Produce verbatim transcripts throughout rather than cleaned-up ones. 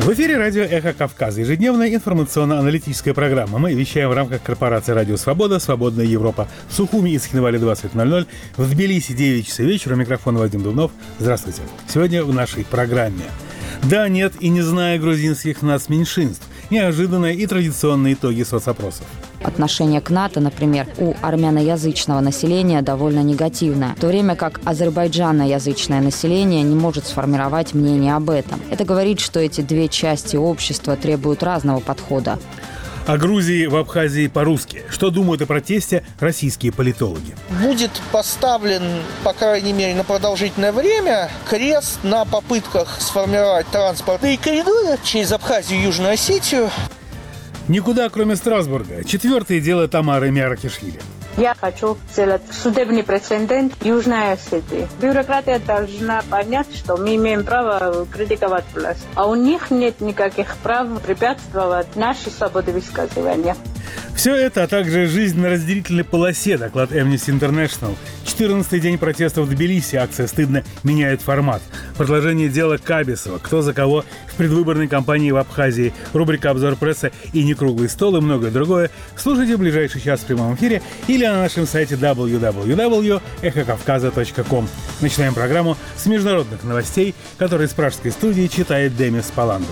В эфире радио «Эхо Кавказа», ежедневная информационно-аналитическая программа. Мы вещаем в рамках корпорации «Радио Свобода», «Свободная Европа». В Сухуми и Схинвале двадцать ноль ноль, в Тбилиси девять часов вечера. У микрофона Вадим Дубнов. Здравствуйте. Сегодня в нашей программе. Да, нет и не зная грузинских нацменьшинств. Неожиданные и традиционные итоги соцопросов. Отношение к НАТО, например, у армяноязычного населения довольно негативное, в то время как азербайджаноязычное население не может сформировать мнение об этом. Это говорит, что эти две части общества требуют разного подхода. О Грузии в Абхазии по-русски. Что думают о протесте российские политологи? Будет поставлен, по крайней мере, на продолжительное время крест на попытках сформировать транспортные коридоры через Абхазию и Южную Осетию. Никуда, кроме Страсбурга. Четвертое дело Тамары Миаракишвили. Я хочу сделать судебный прецедент Южной Осетии. Бюрократия должна понять, что мы имеем право критиковать власть. А у них нет никаких прав препятствовать нашей свободе высказывания. Все это, а также жизнь на разделительной полосе, доклад Amnesty International. четырнадцатый день протестов в Тбилиси. Акция «Стыдно» меняет формат. Продолжение дела Кабисова. Кто за кого в предвыборной кампании в Абхазии. Рубрика «Обзор прессы» и «Некруглый стол» и многое другое. Слушайте в ближайший час в прямом эфире или на нашем сайте дабл ю дабл ю дабл ю точка эхо кавказа точка ком. Начинаем программу с международных новостей, которые из пражской студии читает Демис Паландов.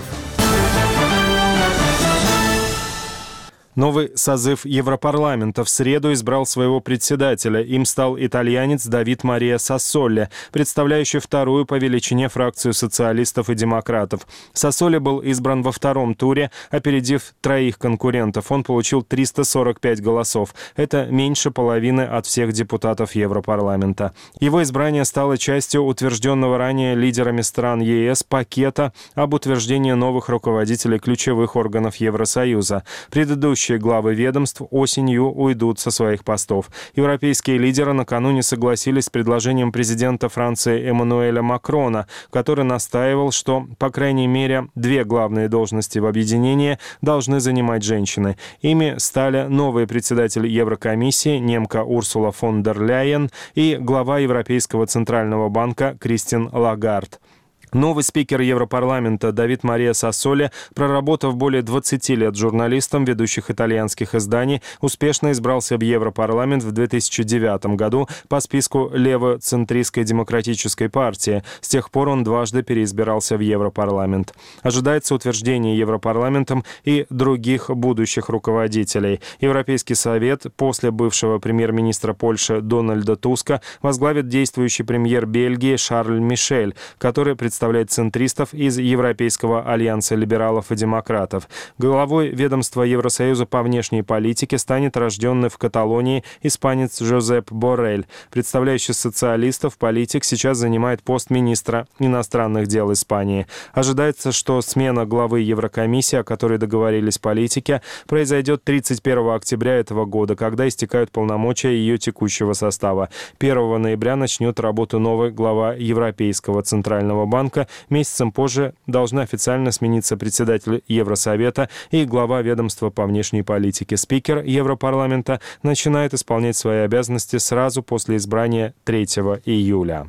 Новый созыв Европарламента в среду избрал своего председателя. Им стал итальянец Давид Мария Сассоли, представляющий вторую по величине фракцию социалистов и демократов. Сассоли был избран во втором туре, опередив троих конкурентов. Он получил триста сорок пять голосов. Это меньше половины от всех депутатов Европарламента. Его избрание стало частью утвержденного ранее лидерами стран ЕС пакета об утверждении новых руководителей ключевых органов Евросоюза. Предыдущий главы ведомств осенью уйдут со своих постов. Европейские лидеры накануне согласились с предложением президента Франции Эммануэля Макрона, который настаивал, что, по крайней мере, две главные должности в объединении должны занимать женщины. Ими стали новый председатель Еврокомиссии, немка Урсула фон дер Ляйен, и глава Европейского центрального банка Кристин Лагард. Новый спикер Европарламента Давид Мария Сассоли, проработав более двадцати лет журналистом ведущих итальянских изданий, успешно избрался в Европарламент в две тысячи девятом году по списку левоцентристской демократической партии. С тех пор он дважды переизбирался в Европарламент. Ожидается утверждение Европарламентом и других будущих руководителей. Европейский совет после бывшего премьер-министра Польши Дональда Туска возглавит действующий премьер Бельгии Шарль Мишель, который представляет представляет центристов из Европейского альянса либералов и демократов. Главой ведомства Евросоюза по внешней политике станет рожденный в Каталонии испанец Жозеп Боррель. Представляющий социалистов политик сейчас занимает пост министра иностранных дел Испании. Ожидается, что смена главы Еврокомиссии, о которой договорились политики, произойдет тридцать первого октября этого года, когда истекают полномочия ее текущего состава. первого ноября начнет работу новая глава Европейского центрального банка. Месяцем позже должна официально смениться председатель Евросовета и глава ведомства по внешней политике. Спикер Европарламента начинает исполнять свои обязанности сразу после избрания третьего июля.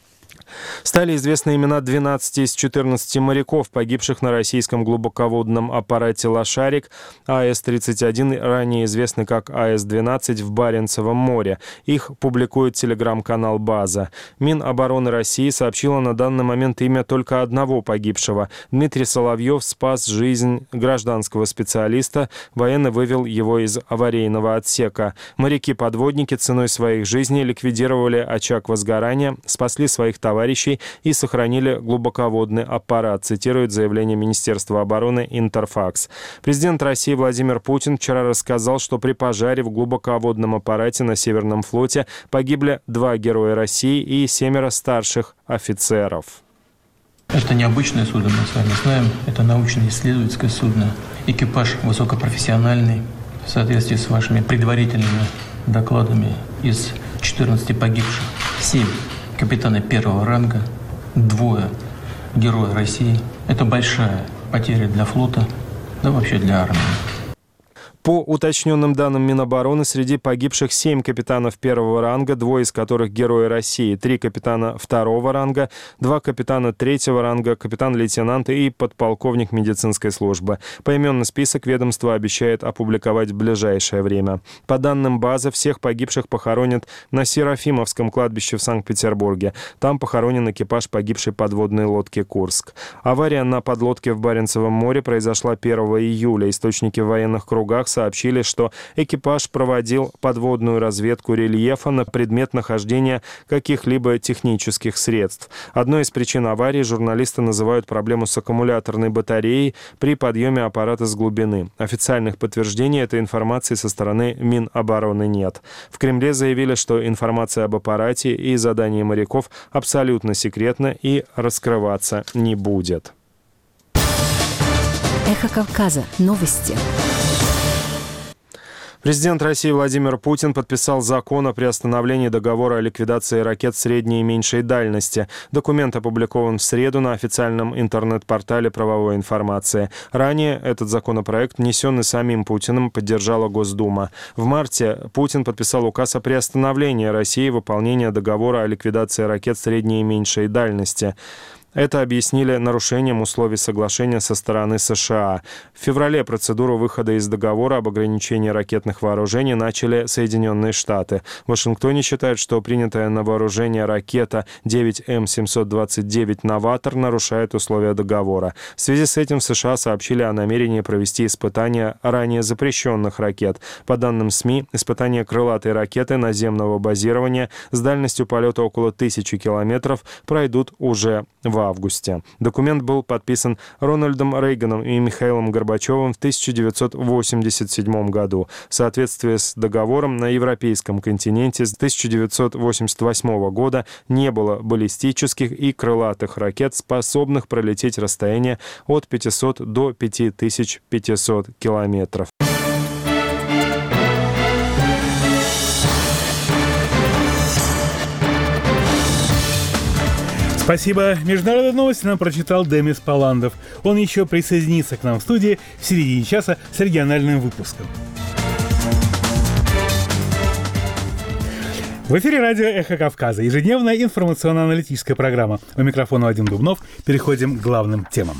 Стали известны имена двенадцати из четырнадцати моряков, погибших на российском глубоководном аппарате «Лошарик» А С тридцать один, ранее известный как А С двенадцать, в Баренцевом море. Их публикует телеграм-канал «База». Минобороны России сообщила на данный момент имя только одного погибшего. Дмитрий Соловьев спас жизнь гражданского специалиста. Военный вывел его из аварийного отсека. Моряки-подводники ценой своих жизней ликвидировали очаг возгорания, спасли своих товарищей и сохранили глубоководный аппарат, цитирует заявление Министерства обороны Интерфакс. Президент России Владимир Путин вчера рассказал, что при пожаре в глубоководном аппарате на Северном флоте погибли два героя России и семеро старших офицеров. Это необычное судно, мы с вами знаем. Это научно-исследовательское судно. Экипаж высокопрофессиональный, в соответствии с вашими предварительными докладами. Из четырнадцати погибших семь капитаны первого ранга, двое героя России. Это большая потеря для флота, да вообще для армии. По уточненным данным Минобороны, среди погибших семь капитанов первого ранга, двое из которых герои России, три капитана второго ранга, два капитана третьего ранга, капитан-лейтенант и подполковник медицинской службы. Поименный список ведомство обещает опубликовать в ближайшее время. По данным базы, всех погибших похоронят на Серафимовском кладбище в Санкт-Петербурге. Там похоронен экипаж погибшей подводной лодки «Курск». Авария на подлодке в Баренцевом море произошла первого июля. Источники в военных кругах сообщили, что экипаж проводил подводную разведку рельефа на предмет нахождения каких-либо технических средств. Одной из причин аварии журналисты называют проблему с аккумуляторной батареей при подъеме аппарата с глубины. Официальных подтверждений этой информации со стороны Минобороны нет. В Кремле заявили, что информация об аппарате и задании моряков абсолютно секретна и раскрываться не будет. Эхо Кавказа. Новости. Президент России Владимир Путин подписал закон о приостановлении договора о ликвидации ракет средней и меньшей дальности. Документ опубликован в среду на официальном интернет-портале правовой информации. Ранее этот законопроект, внесенный самим Путиным, поддержала Госдума. В марте Путин подписал указ о приостановлении России выполнения договора о ликвидации ракет средней и меньшей дальности. Это объяснили нарушением условий соглашения со стороны США. В феврале процедуру выхода из договора об ограничении ракетных вооружений начали Соединенные Штаты. В Вашингтоне считают, что принятая на вооружение ракета девять эм семьсот двадцать девять «Новатор» нарушает условия договора. В связи с этим в США сообщили о намерении провести испытания ранее запрещенных ракет. По данным СМИ, испытания крылатой ракеты наземного базирования с дальностью полета около тысячи километров пройдут уже в августе. Документ был подписан Рональдом Рейганом и Михаилом Горбачевым в тысяча девятьсот восемьдесят седьмом году. В соответствии с договором на европейском континенте с тысяча девятьсот восемьдесят восьмого года не было баллистических и крылатых ракет, способных пролететь расстояние от пятисот до пяти тысяч пятисот километров. Спасибо. Международные новости нам прочитал Демис Паландов. Он еще присоединится к нам в студии в середине часа с региональным выпуском. В эфире радио «Эхо Кавказа». Ежедневная информационно-аналитическая программа. У микрофона Вадим Дубнов. Переходим к главным темам.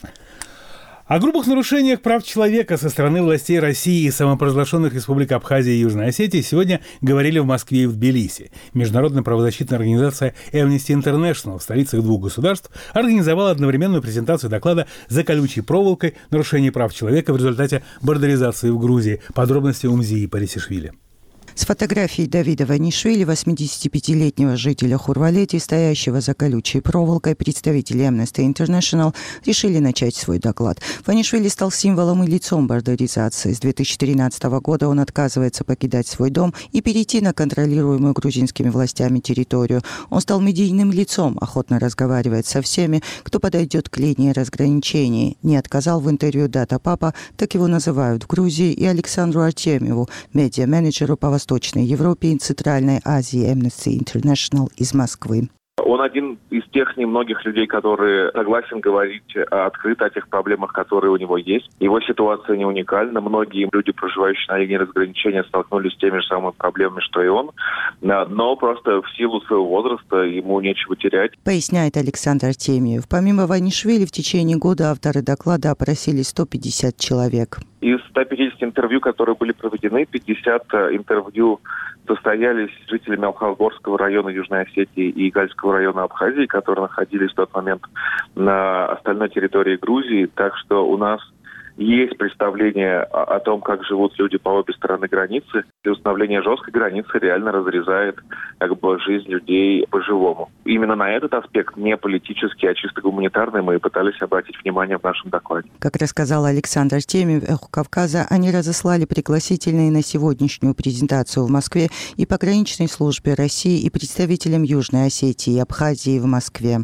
О грубых нарушениях прав человека со стороны властей России и самопровозглашенных республик Абхазия и Южной Осетии сегодня говорили в Москве и в Тбилиси. Международная правозащитная организация Amnesty International в столицах двух государств организовала одновременную презентацию доклада «За колючей проволокой. Нарушение прав человека в результате бордеризации в Грузии». Подробности у Мзии Парисишвили. С фотографией Давида Ванишвили, восьмидесятипятилетнего жителя Хурвалетии, стоящего за колючей проволокой, представители Amnesty International решили начать свой доклад. Ванишвили стал символом и лицом бордеризации. С две тысячи тринадцатого года он отказывается покидать свой дом и перейти на контролируемую грузинскими властями территорию. Он стал медийным лицом, охотно разговаривает со всеми, кто подойдет к линии разграничений. Не отказал в интервью Дата Папа, так его называют в Грузии, и Александру Артемьеву, медиа-менеджеру по Восточной Европе и Центральной Азии Amnesty International из Москвы. Он один из тех немногих людей, которые согласен говорить открыто о тех проблемах, которые у него есть. Его ситуация не уникальна. Многие люди, проживающие на линии разграничения, столкнулись с теми же самыми проблемами, что и он. Но просто в силу своего возраста ему нечего терять. Поясняет Александр Артемьев. Помимо Ванишвили, в течение года авторы доклада опросили сто пятьдесят человек. Из ста пятидесяти интервью, которые были проведены, пятьдесят интервью состоялись с жителями Алхазгорского района Южной Осетии и Гальского района Абхазии, которые находились в тот момент на остальной территории Грузии. Так что у нас есть представление о, о том, как живут люди по обе стороны границы. И установление жесткой границы реально разрезает как бы жизнь людей по-живому. Именно на этот аспект, не политический, а чисто гуманитарный, мы и пытались обратить внимание в нашем докладе. Как рассказал Александр Артемьев, «Эхо Кавказа», они разослали пригласительные на сегодняшнюю презентацию в Москве и пограничной службе России, и представителям Южной Осетии и Абхазии в Москве.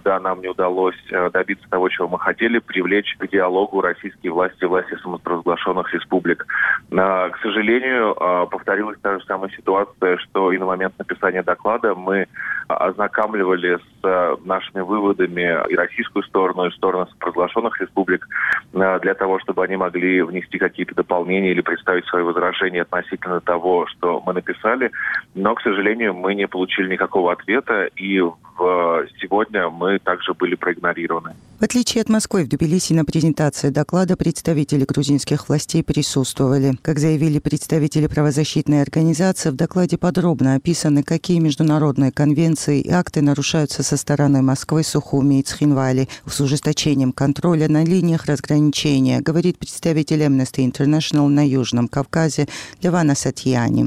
когда нам не удалось добиться того, чего мы хотели, привлечь к диалогу российские власти, власти самопровозглашенных республик. К сожалению, повторилась та же самая ситуация, что и на момент написания доклада мы ознакомливали с нашими выводами и российскую сторону, и сторону самопровозглашенных республик для того, чтобы они могли внести какие-то дополнения или представить свои возражения относительно того, что мы написали. Но, к сожалению, мы не получили никакого ответа, и в... сегодня мы также были проигнорированы. В отличие от Москвы, в Тбилиси на презентации доклада представители грузинских властей присутствовали. Как заявили представители правозащитной организации, в докладе подробно описаны, какие международные конвенции и акты нарушаются со стороны Москвы, Сухуми и Цхинвали с ужесточением контроля на линиях разграничения, говорит представитель Amnesty International на Южном Кавказе Левана Сатьяни.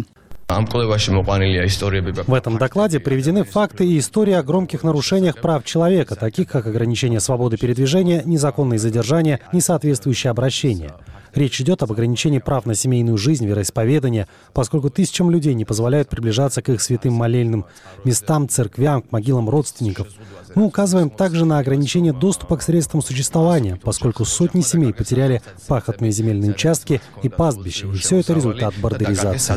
В этом докладе приведены факты и история о громких нарушениях прав человека, таких как ограничение свободы передвижения, незаконные задержания, несоответствующее обращение. Речь идет об ограничении прав на семейную жизнь, вероисповедание, поскольку тысячам людей не позволяют приближаться к их святым молельным местам, церквям, к могилам родственников. Мы указываем также на ограничение доступа к средствам существования, поскольку сотни семей потеряли пахотные земельные участки и пастбища, и все это результат бордеризации.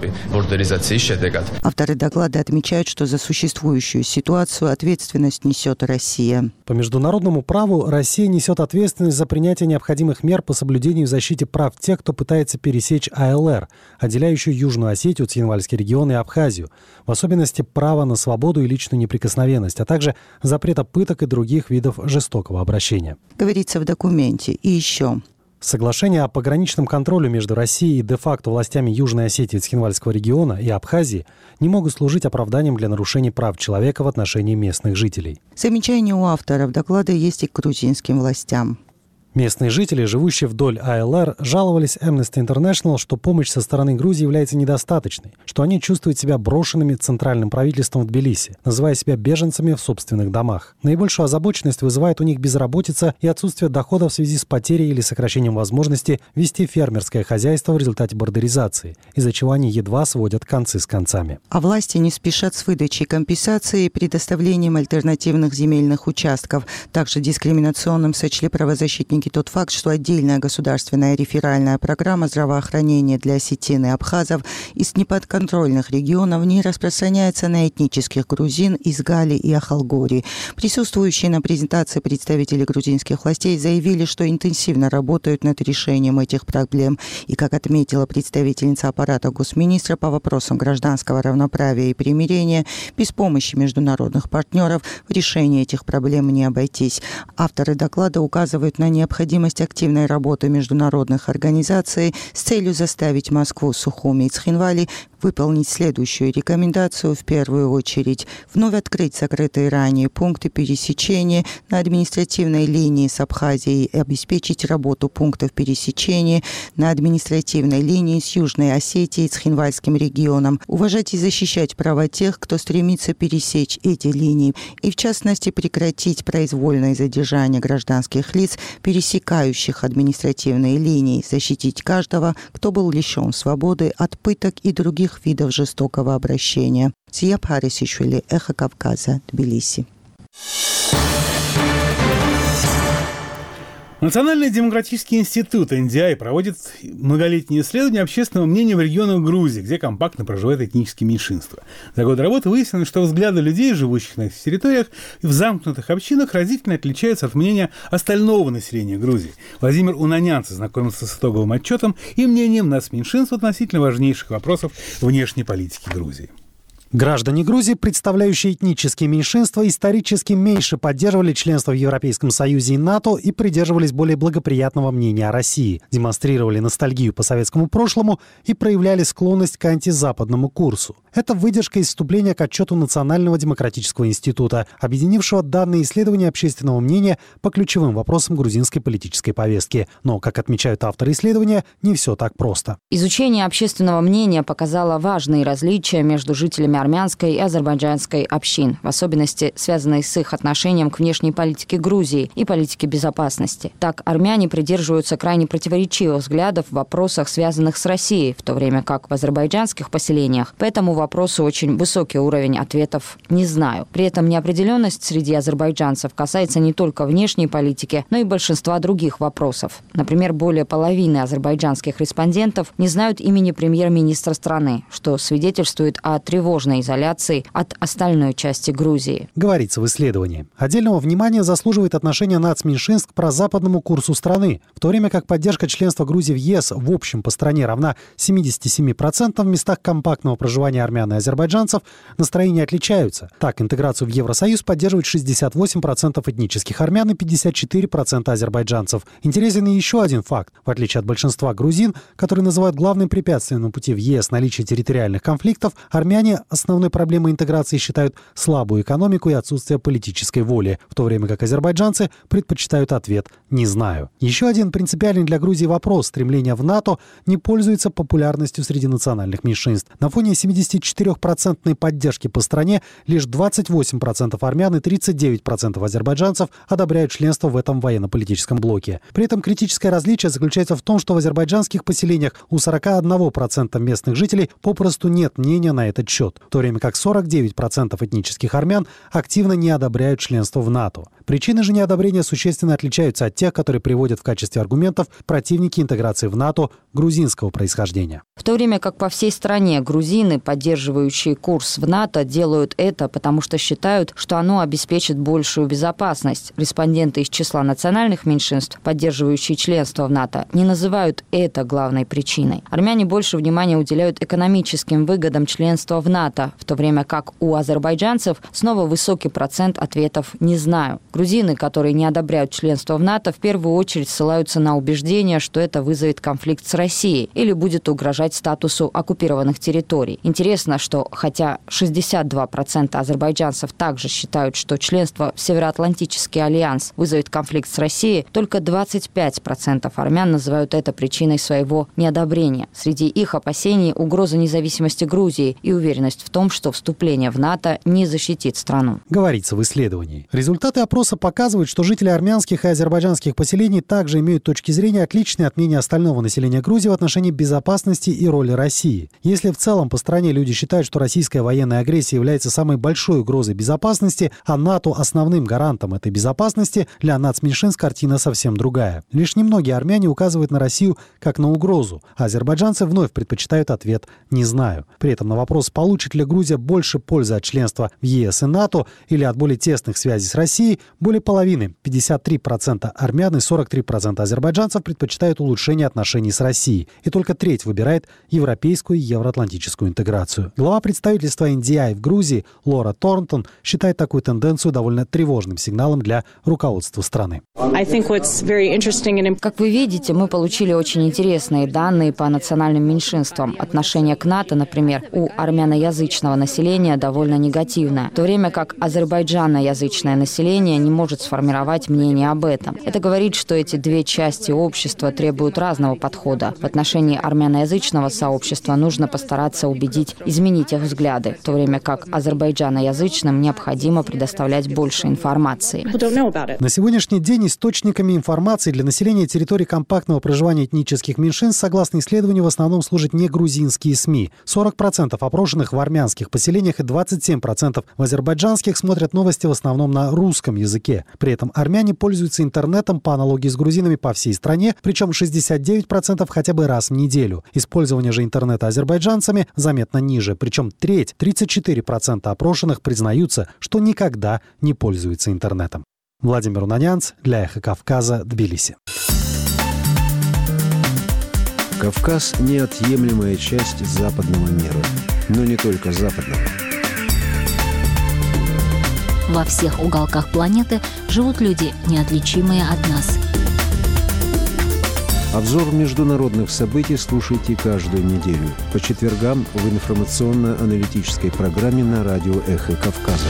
Авторы доклада отмечают, что за существующую ситуацию ответственность несет Россия. По международному праву Россия несет ответственность за принятие необходимых мер по соблюдению и защите прав тех, кто пытается пересечь АЛР, отделяющую Южную Осетию, Цхинвальский регион и Абхазию, в особенности право на свободу и личную неприкосновенность, а также запрета пыток и других видов жестокого обращения. Говорится в документе. И еще. Соглашение о пограничном контроле между Россией и де-факто властями Южной Осетии, Цхинвальского региона и Абхазии не могут служить оправданием для нарушений прав человека в отношении местных жителей. Замечания у авторов доклада есть и к грузинским властям. Местные жители, живущие вдоль АЛР, жаловались Amnesty International, что помощь со стороны Грузии является недостаточной, что они чувствуют себя брошенными центральным правительством в Тбилиси, называя себя беженцами в собственных домах. Наибольшую озабоченность вызывает у них безработица и отсутствие дохода в связи с потерей или сокращением возможности вести фермерское хозяйство в результате бордеризации, из-за чего они едва сводят концы с концами. А власти не спешат с выдачей компенсации и предоставлением альтернативных земельных участков. Также дискриминационным сочли правозащитники тот факт, что отдельная государственная реферальная программа здравоохранения для осетин и абхазов из неподконтрольных регионов не распространяется на этнических грузин из Гали и Ахалгори. Присутствующие на презентации представители грузинских властей заявили, что интенсивно работают над решением этих проблем. И, как отметила представительница аппарата госминистра по вопросам гражданского равноправия и примирения, без помощи международных партнеров в решении этих проблем не обойтись. Авторы доклада указывают на необходимость необходимость активной работы международных организаций с целью заставить Москву, Сухуми и Цхинвали выполнить следующую рекомендацию. В первую очередь, вновь открыть закрытые ранее пункты пересечения на административной линии с Абхазией и обеспечить работу пунктов пересечения на административной линии с Южной Осетией и Цхинвальским регионом, уважать и защищать права тех, кто стремится пересечь эти линии, и в частности прекратить произвольное задержание гражданских лиц, пересекающих административные линии, защитить каждого, кто был лишен свободы от пыток и других видов жестокого обращения. Зия Парисишвили, Эхо Кавказа, Тбилиси. Национальный демократический институт эн ди ай проводит многолетние исследования общественного мнения в регионах Грузии, где компактно проживают этнические меньшинства. За год работы выяснилось, что взгляды людей, живущих на этих территориях и в замкнутых общинах, разительно отличаются от мнения остального населения Грузии. Владимир Унанянцев знакомился с итоговым отчетом и мнением нацменьшинств относительно важнейших вопросов внешней политики Грузии. Граждане Грузии, представляющие этнические меньшинства, исторически меньше поддерживали членство в Европейском Союзе и НАТО и придерживались более благоприятного мнения о России, демонстрировали ностальгию по советскому прошлому и проявляли склонность к антизападному курсу. Это выдержка из вступления к отчету Национального демократического института, объединившего данные исследования общественного мнения по ключевым вопросам грузинской политической повестки. Но, как отмечают авторы исследования, не все так просто. Изучение общественного мнения показало важные различия между жителями армянской и азербайджанской общин, в особенности связанной с их отношением к внешней политике Грузии и политике безопасности. Так, армяне придерживаются крайне противоречивых взглядов в вопросах, связанных с Россией, в то время как в азербайджанских поселениях по этому вопросу очень высокий уровень ответов «не знаю». При этом неопределенность среди азербайджанцев касается не только внешней политики, но и большинства других вопросов. Например, более половины азербайджанских респондентов не знают имени премьер-министра страны, что свидетельствует о тревожной изоляции от остальной части Грузии. Говорится в исследовании. Отдельного внимания заслуживает отношение нацменьшинств к прозападному курсу страны, в то время как поддержка членства Грузии в ЕС в общем по стране равна семидесяти семи процентам, в местах компактного проживания армян и азербайджанцев настроения отличаются. Так, интеграцию в Евросоюз поддерживает шестьдесят восемь процентов этнических армян и пятьдесят четыре процента азербайджанцев. Интересен и еще один факт. В отличие от большинства грузин, которые называют главным препятствием на пути в ЕС наличие территориальных конфликтов, армяне основной проблемой интеграции считают слабую экономику и отсутствие политической воли, в то время как азербайджанцы предпочитают ответ «не знаю». Еще один принципиальный для Грузии вопрос – стремление в НАТО не пользуется популярностью среди национальных меньшинств. На фоне семидесятичетырёхпроцентной поддержки по стране лишь двадцать восемь процентов армян и тридцать девять процентов азербайджанцев одобряют членство в этом военно-политическом блоке. При этом критическое различие заключается в том, что в азербайджанских поселениях у сорока одного процента местных жителей попросту нет мнения на этот счет, в то время как сорок девять процентов этнических армян активно не одобряют членство в НАТО. Причины же неодобрения существенно отличаются от тех, которые приводят в качестве аргументов противники интеграции в НАТО грузинского происхождения. В то время как по всей стране грузины, поддерживающие курс в НАТО, делают это, потому что считают, что оно обеспечит большую безопасность. Респонденты из числа национальных меньшинств, поддерживающие членство в НАТО, не называют это главной причиной. Армяне больше внимания уделяют экономическим выгодам членства в НАТО, в то время как у азербайджанцев снова высокий процент ответов «не знаю». Грузины, которые не одобряют членство в НАТО, в первую очередь ссылаются на убеждение, что это вызовет конфликт с Россией или будет угрожать статусу оккупированных территорий. Интересно, что хотя шестьдесят два процента азербайджанцев также считают, что членство в Североатлантический альянс вызовет конфликт с Россией, только двадцать пять процентов армян называют это причиной своего неодобрения. Среди их опасений угроза независимости Грузии и уверенность в том, что вступление в НАТО не защитит страну. Говорится в исследовании. Результаты опроса показывают, что жители армянских и азербайджанских поселений также имеют точки зрения, отличные от мнения остального населения Грузии в отношении безопасности и роли России. Если в целом по стране люди считают, что российская военная агрессия является самой большой угрозой безопасности, а НАТО основным гарантом этой безопасности, для нацменьшинств картина совсем другая. Лишь немногие армяне указывают на Россию как на угрозу, а азербайджанцы вновь предпочитают ответ «не знаю». При этом на вопрос, получит ли Грузия больше пользы от членства в ЕС и НАТО или от более тесных связей с Россией, более половины, пятьдесят три процента армян и сорок три процента азербайджанцев предпочитают улучшение отношений с Россией, и только треть выбирает европейскую и евроатлантическую интеграцию. Глава представительства эн ди ай в Грузии Лора Торнтон считает такую тенденцию довольно тревожным сигналом для руководства страны. Как вы видите, мы получили очень интересные данные по национальным меньшинствам. Отношение к НАТО, например, у армяноязычного населения довольно негативное, в то время как азербайджаноязычное население не может сформировать мнение об этом. Это говорит, что эти две части общества требуют разного подхода. В отношении армяноязычного сообщества нужно постараться убедить изменить их взгляды, в то время как азербайджаноязычным необходимо предоставлять больше информации. На сегодняшний день источниками информации для населения территории компактного проживания этнических меньшинств, согласно исследованию, в основном служат не грузинские СМИ. сорок процентов опрошенных в армянских поселениях и двадцать семь процентов в азербайджанских смотрят новости в основном на русском языке. При этом армяне пользуются интернетом по аналогии с грузинами по всей стране, причем шестьдесят девять процентов хотя бы раз в неделю. Использование же интернета азербайджанцами заметно ниже, причем треть, тридцать четыре процента опрошенных признаются, что никогда не пользуются интернетом. Владимир Унанянц для «Эхо Кавказа», Тбилиси. Кавказ – неотъемлемая часть западного мира, но не только западного. Во всех уголках планеты живут люди, неотличимые от нас. Обзор международных событий слушайте каждую неделю по четвергам в информационно-аналитической программе на радио «Эхо Кавказа».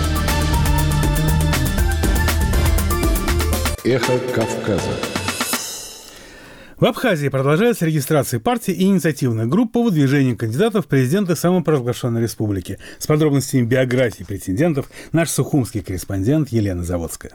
«Эхо Кавказа». В Абхазии продолжается регистрация партий и инициативных групп по выдвижению кандидатов в президенты самопровозглашенной республики. С подробностями биографии претендентов наш сухумский корреспондент Елена Заводская.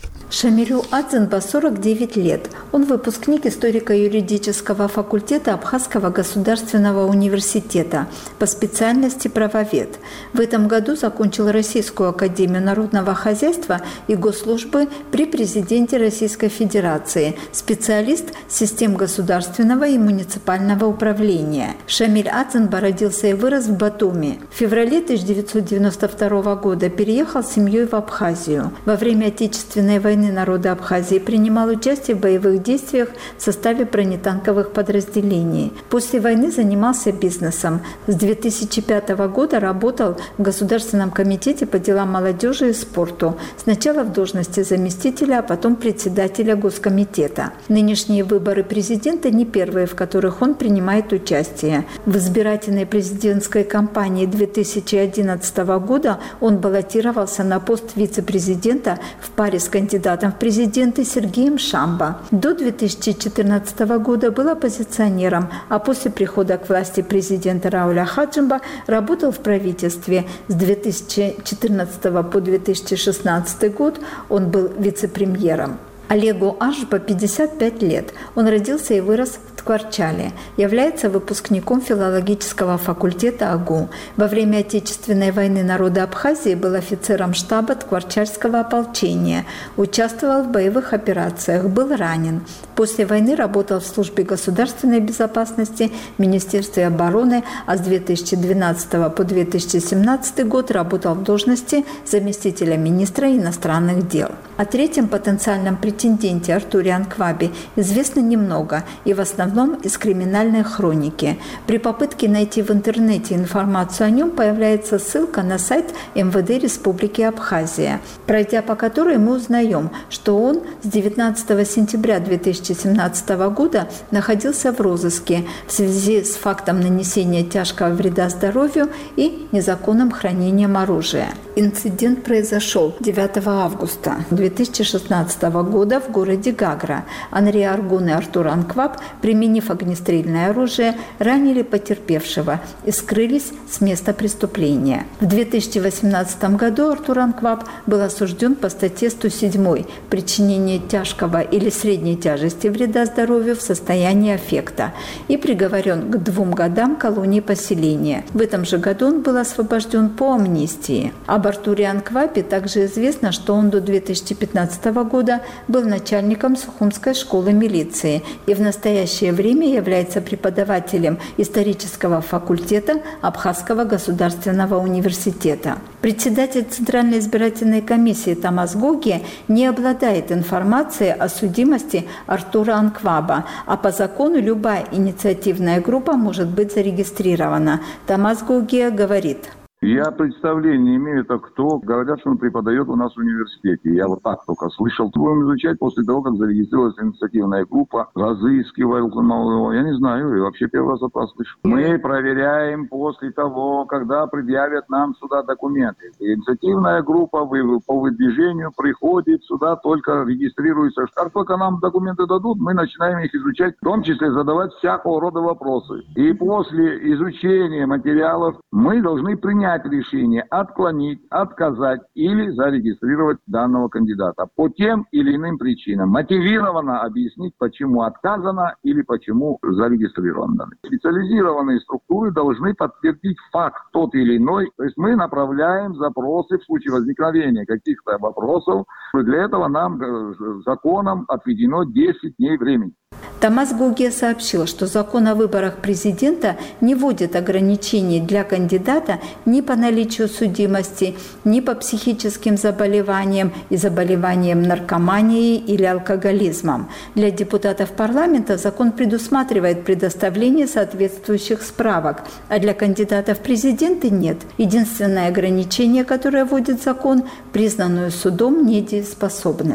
Шамилю Адзенба сорок девять лет. Он выпускник историко-юридического факультета Абхазского государственного университета по специальности правовед. В этом году закончил Российскую академию народного хозяйства и госслужбы при президенте Российской Федерации, специалист систем государственного и муниципального управления. Шамиль Адзенба родился и вырос в Батуми. В феврале тысяча девятьсот девяносто второго года переехал с семьей в Абхазию. Во время Отечественной войны народа Абхазии принимал участие в боевых действиях в составе бронетанковых подразделений. После войны занимался бизнесом. С две тысячи пятого года работал в Государственном комитете по делам молодежи и спорту. Сначала в должности заместителя, а потом председателя Госкомитета. Нынешние выборы президента не первые, в которых он принимает участие. В избирательной президентской кампании две тысячи одиннадцатого года он баллотировался на пост вице-президента в паре с кандидатом в президенты Сергеем Шамбо. До две тысячи четырнадцатого года был оппозиционером, а после прихода к власти президента Рауля Хаджимба работал в правительстве. С две тысячи четырнадцатого по две тысячи шестнадцатый год он был вице-премьером. Олегу Ашба пятьдесят пять лет. Он родился и вырос в Ткварчале. Является выпускником филологического факультета АГУ. Во время Отечественной войны народа Абхазии был офицером штаба Ткварчальского ополчения. Участвовал в боевых операциях, был ранен. После войны работал в службе государственной безопасности, в Министерстве обороны, а с две тысячи двенадцатого по две тысячи семнадцатый год работал в должности заместителя министра иностранных дел. О третьем потенциальном претенденте Артуре Анквабе известно немного и в основном из криминальной хроники. При попытке найти в интернете информацию о нем появляется ссылка на сайт эм вэ дэ Республики Абхазия, пройдя по которой мы узнаем, что он с девятнадцатого сентября две тысячи семнадцатого года находился в розыске в связи с фактом нанесения тяжкого вреда здоровью и незаконным хранением оружия. Инцидент произошел девятого августа две тысячи шестнадцатого года в городе Гагра. Анри Аргун и Артур Анкваб, применив огнестрельное оружие, ранили потерпевшего и скрылись с места преступления. В две тысячи восемнадцатом году Артур Анкваб был осужден по статье сто семь «Причинение тяжкого или средней тяжести вреда здоровью в состоянии аффекта» и приговорен к двум годам колонии поселения. В этом же году он был освобожден по амнистии. Об Артуре Анквабе также известно, что он до две тысячи пятнадцатого года был начальником Сухумской школы милиции и в настоящее время является преподавателем исторического факультета Абхазского государственного университета. Председатель Центральной избирательной комиссии Тамас Гогия не обладает информацией о судимости Артура Анкваба, а по закону любая инициативная группа может быть зарегистрирована. Тамас Гогия говорит: Я представления не имею, это кто. Говорят, что он преподает у нас в университете. Я вот так только слышал. Будем изучать после того, как зарегистрировалась инициативная группа. Разыскивал. Я не знаю, я вообще первый раз от вас слышу. Мы проверяем после того, когда предъявят нам сюда документы. Инициативная группа по выдвижению приходит сюда, только регистрируется. Как только нам документы дадут, мы начинаем их изучать, в том числе задавать всякого рода вопросы. И после изучения материалов мы должны принять решение отклонить, отказать или зарегистрировать данного кандидата по тем или иным причинам. Мотивированно объяснить, почему отказано или почему зарегистрировано. Специализированные структуры должны подтвердить факт тот или иной. То есть мы направляем запросы в случае возникновения каких-то вопросов. Для этого нам законом отведено десять дней времени. Тамас Гогия сообщил, что закон о выборах президента не вводит ограничений для кандидата ни по наличию судимости, ни по психическим заболеваниям и заболеваниям наркоманией или алкоголизмом. Для депутатов парламента закон предусматривает предоставление соответствующих справок, а для кандидатов в президенты нет. Единственное ограничение, которое вводит закон – признанную судом недееспособность.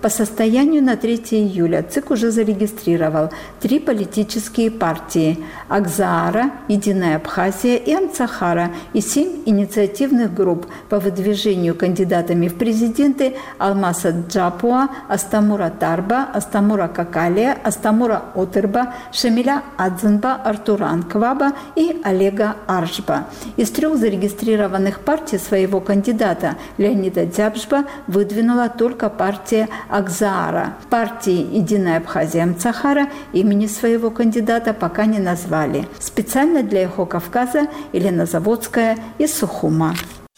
По состоянию на третье июля ЦИК уже зарегистрировал три политические партии – Акзаара, Единая Абхазия и Амцахара и семь инициативных групп по выдвижению кандидатами в президенты Алмаса Джапуа, Астамура Тарба, Астамура Какалия, Астамура Отерба, Шамиля Адзенба, Артуран Кваба и Олега Аршба. Из трех зарегистрированных партий своего кандидата Леонида Дзябжба выдвинула только партия Акзаара. Партии «Единая Абхазия» Амцахара имени своего кандидата пока не назвали. Специально для «Эхо Кавказа» Елена Заводская из Сухума.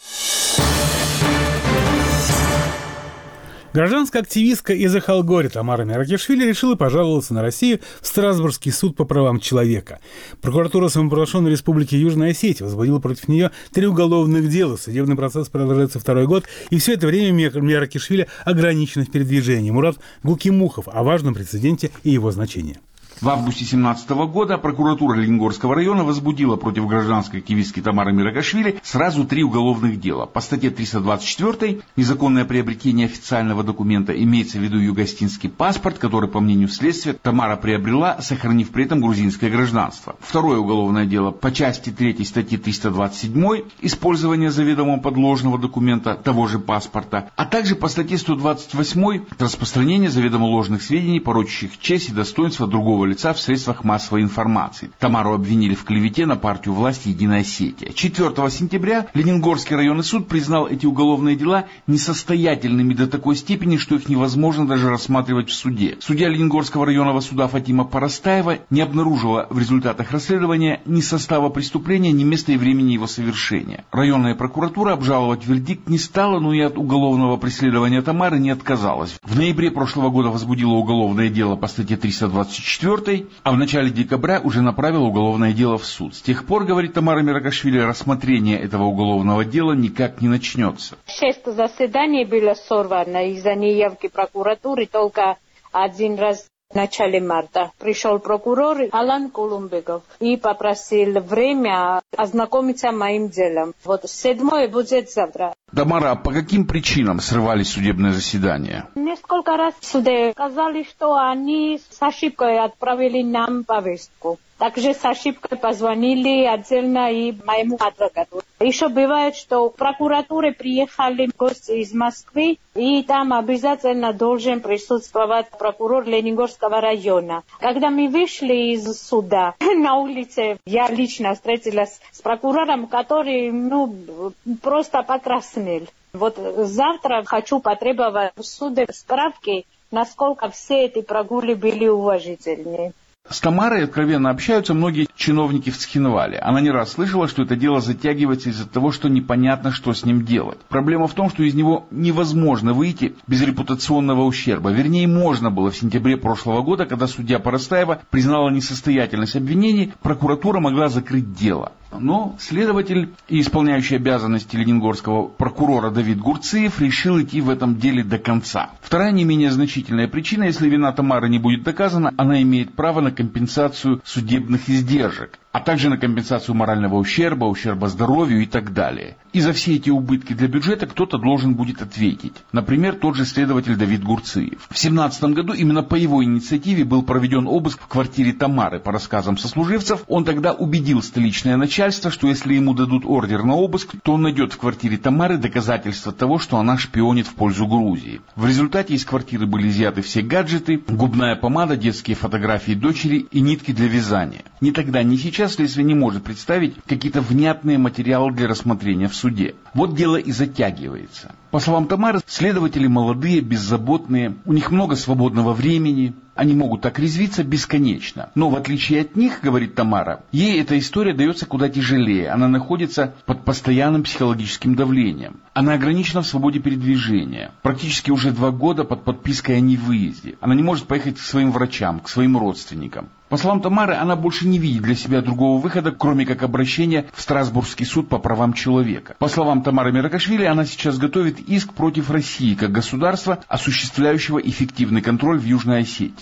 Гражданская активистка из Ахалгори Тамара Меракишвили решила пожаловаться на Россию в Страсбургский суд по правам человека. Прокуратура самопровозглашенной республики Южная Осетия возбудила против нее три уголовных дела. Судебный процесс продолжается второй год, и все это время Меракишвили ограничена в передвижении. Мурат Гулкимухов о важном прецеденте и его значении. В августе две тысячи семнадцатого года прокуратура Лениногорского района возбудила против гражданской активистки Тамары Меракишвили сразу три уголовных дела. По статье триста двадцать четыре «Незаконное приобретение официального документа», имеется в виду югостинский паспорт, который, по мнению следствия, Тамара приобрела, сохранив при этом грузинское гражданство. Второе уголовное дело по части третьей статьи триста двадцать семь «Использование заведомо подложного документа того же паспорта», а также по статье сто двадцать восемь «Распространение заведомо ложных сведений, порочащих честь и достоинство другого лица в средствах массовой информации». Тамару обвинили в клевете на партию власти «Единая Осетия». четвёртого сентября Лениногорский районный суд признал эти уголовные дела несостоятельными до такой степени, что их невозможно даже рассматривать в суде. Судья Лениногорского районного суда Фатима Парастаева не обнаружила в результатах расследования ни состава преступления, ни места и времени его совершения. Районная прокуратура обжаловать вердикт не стала, но и от уголовного преследования Тамары не отказалась. В ноябре прошлого года возбудила уголовное дело по статье триста двадцать четыре, а в начале декабря уже направила уголовное дело в суд. С тех пор, говорит Тамара Меракишвили, рассмотрение этого уголовного дела никак не начнется. Шесть заседаний было сорвано из-за неявки прокуратуры только один раз. В начале марта пришел прокурор Алан Кулумбеков и попросил время ознакомиться с моим делом. Вот седьмое будет завтра. Тамара, а по каким причинам срывались судебные заседания? Несколько раз в суде сказали, что они с ошибкой отправили нам повестку. Также с ошибкой позвонили отдельно и моему адвокату. Еще бывает, что в прокуратуре приехали гости из Москвы, и там обязательно должен присутствовать прокурор Лениногорского района. Когда мы вышли из суда на улице, я лично встретилась с прокурором, который ну, просто покраснел. Вот завтра хочу потребовать в суде справки, насколько все эти прогулы были уважительные. С Тамарой откровенно общаются многие чиновники в Цхинвале. Она не раз слышала, что это дело затягивается из-за того, что непонятно, что с ним делать. Проблема в том, что из него невозможно выйти без репутационного ущерба. Вернее, можно было в сентябре прошлого года, когда судья Парастаева признала несостоятельность обвинений, прокуратура могла закрыть дело. Но следователь и исполняющий обязанности лениногорского прокурора Давид Гурциев решил идти в этом деле до конца. Вторая не менее значительная причина: если вина Тамары не будет доказана, она имеет право на компенсацию судебных издержек, а также на компенсацию морального ущерба, ущерба здоровью и так далее. И за все эти убытки для бюджета кто-то должен будет ответить. Например, тот же следователь Давид Гурциев. В две тысячи семнадцатом году именно по его инициативе был проведен обыск в квартире Тамары. По рассказам сослуживцев, он тогда убедил столичное начальство, что если ему дадут ордер на обыск, то он найдет в квартире Тамары доказательства того, что она шпионит в пользу Грузии. В результате из квартиры были изъяты все гаджеты, губная помада, детские фотографии дочери и нитки для вязания. Ни тогда, ни сейчас следствие не может представить какие-то внятные материалы для рассмотрения в суде. Вот дело и затягивается. По словам Тамары, следователи молодые, беззаботные, у них много свободного времени, они могут так резвиться бесконечно. Но в отличие от них, говорит Тамара, ей эта история дается куда тяжелее. Она находится под постоянным психологическим давлением. Она ограничена в свободе передвижения. Практически уже два года под подпиской о невыезде. Она не может поехать к своим врачам, к своим родственникам. По словам Тамары, она больше не видит для себя другого выхода, кроме как обращения в Страсбургский суд по правам человека. По словам Тамары Меракишвили, она сейчас готовит иск против России как государства, осуществляющего эффективный контроль в Южной Осетии.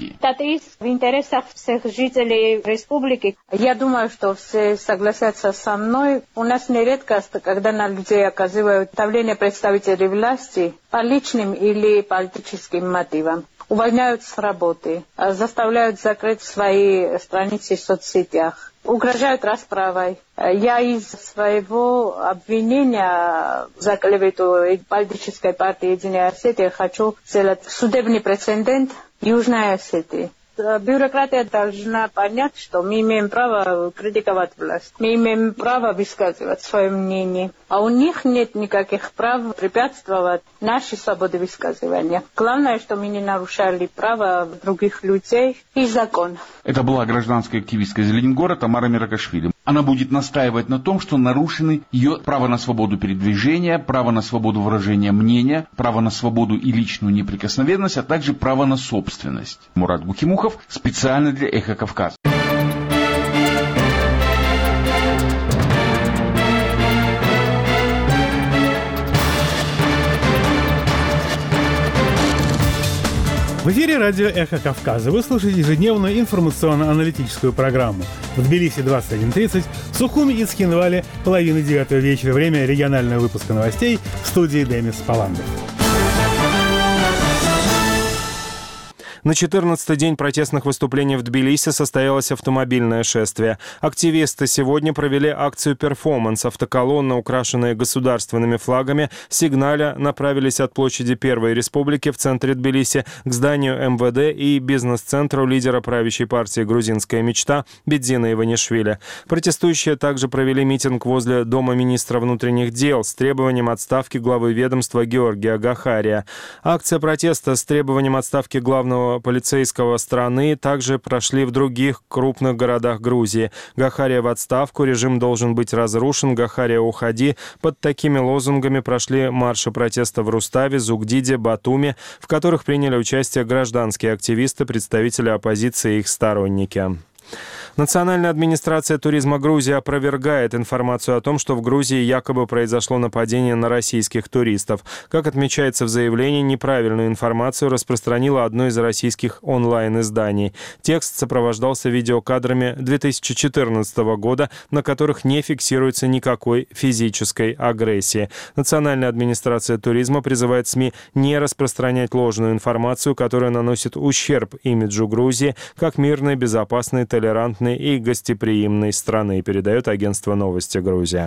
событий. Это в интересах всех жителей республики. Я думаю, что все согласятся со мной. У нас не редкость, когда на людей оказывают давление представителей власти по личным или политическим мотивам. Увольняют с работы, заставляют закрыть свои страницы в соцсетях, угрожают расправой. Я из своего обвинения за клевету политической партии «Единая Осетия» хочу сделать судебный прецедент Южной Осетии. Бюрократия должна понять, что мы имеем право критиковать власть, мы имеем право высказывать свое мнение, а у них нет никаких прав препятствовать нашей свободе высказывания. Главное, что мы не нарушали права других людей и закон. Это была гражданская активистка из Ленинграда Тамара Миракашвили. Она будет настаивать на том, что нарушены ее право на свободу передвижения, право на свободу выражения мнения, право на свободу и личную неприкосновенность, а также право на собственность. Мурат Гукимухов специально для «Эхо Кавказа». В эфире радио «Эхо Кавказа». Вы слушаете ежедневную информационно-аналитическую программу. В Тбилиси двадцать один тридцать, в Сухуми и Цхинвале половина девятого вечера. Время регионального выпуска новостей в студии Демис Паландов. На четырнадцатый день протестных выступлений в Тбилиси состоялось автомобильное шествие. Активисты сегодня провели акцию «Перформанс». Автоколонны, украшенные государственными флагами, сигналя направились от площади Первой Республики в центре Тбилиси к зданию эм вэ дэ и бизнес-центру лидера правящей партии «Грузинская мечта» Бедзина Иванишвили. Протестующие также провели митинг возле Дома министра внутренних дел с требованием отставки главы ведомства Георгия Гахария. Акция протеста с требованием отставки главного полицейского страны также прошли в других крупных городах Грузии. Гахария в отставку, режим должен быть разрушен, Гахария уходи. Под такими лозунгами прошли марши протеста в Руставе, Зугдиде, Батуми, в которых приняли участие гражданские активисты, представители оппозиции и их сторонники. Национальная администрация туризма Грузии опровергает информацию о том, что в Грузии якобы произошло нападение на российских туристов. Как отмечается в заявлении, неправильную информацию распространило одно из российских онлайн-изданий. Текст сопровождался видеокадрами две тысячи четырнадцатого года, на которых не фиксируется никакой физической агрессии. Национальная администрация туризма призывает СМИ не распространять ложную информацию, которая наносит ущерб имиджу Грузии как мирной, безопасной, толерантной и гостеприимной страны, передает агентство «Новости Грузия».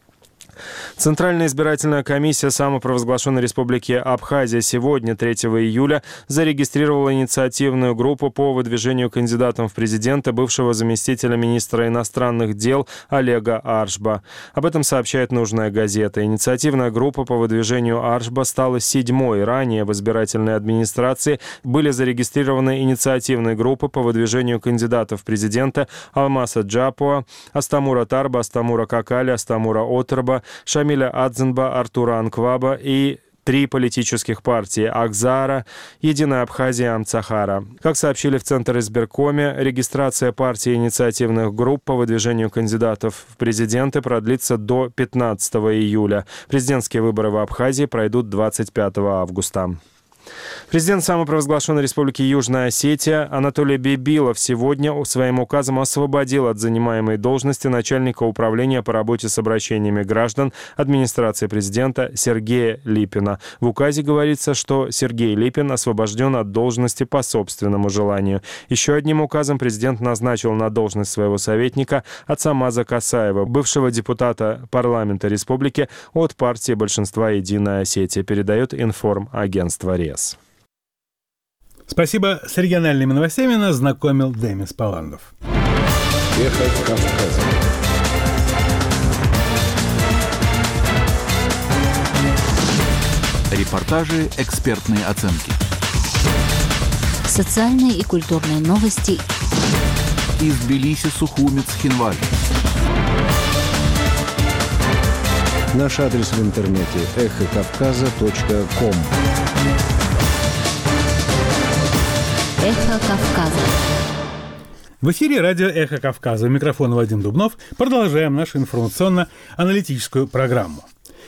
Центральная избирательная комиссия самопровозглашенной республики Абхазия сегодня, третьего июля, зарегистрировала инициативную группу по выдвижению кандидатом в президенты бывшего заместителя министра иностранных дел Олега Аршба. Об этом сообщает «Нужная газета». Инициативная группа по выдвижению Аршба стала седьмой. Ранее в избирательной администрации были зарегистрированы инициативные группы по выдвижению кандидатов в президенты Алмаса Джапуа, Астамура Тарба, Астамура Какали, Астамура Отрба, Шамиля Адзенба, Артура Анкваба и три политических партии – Акзара, Единая Абхазия, Амцахара. Как сообщили в Центр избиркоме, регистрация партий и инициативных групп по выдвижению кандидатов в президенты продлится до пятнадцатого июля. Президентские выборы в Абхазии пройдут двадцать пятого августа. Президент самопровозглашенной республики Южная Осетия Анатолий Бибилов сегодня своим указом освободил от занимаемой должности начальника управления по работе с обращениями граждан администрации президента Сергея Липина. В указе говорится, что Сергей Липин освобожден от должности по собственному желанию. Еще одним указом президент назначил на должность своего советника Ацамаза Касаева, бывшего депутата парламента республики от партии большинства «Единая Осетия», передает информагентство РЕС. Спасибо. С региональными новостями нас знакомил Демис Паландов. Эхо Кавказа. Репортажи, экспертные оценки. Социальные и культурные новости. Из Тбилиси, Сухуми, Цхинваль. Наш адрес в интернете эхо кавказа точка ком. Эхо Кавказа. В эфире радио «Эхо Кавказа». У микрофона Вадим Дубнов. Продолжаем нашу информационно-аналитическую программу.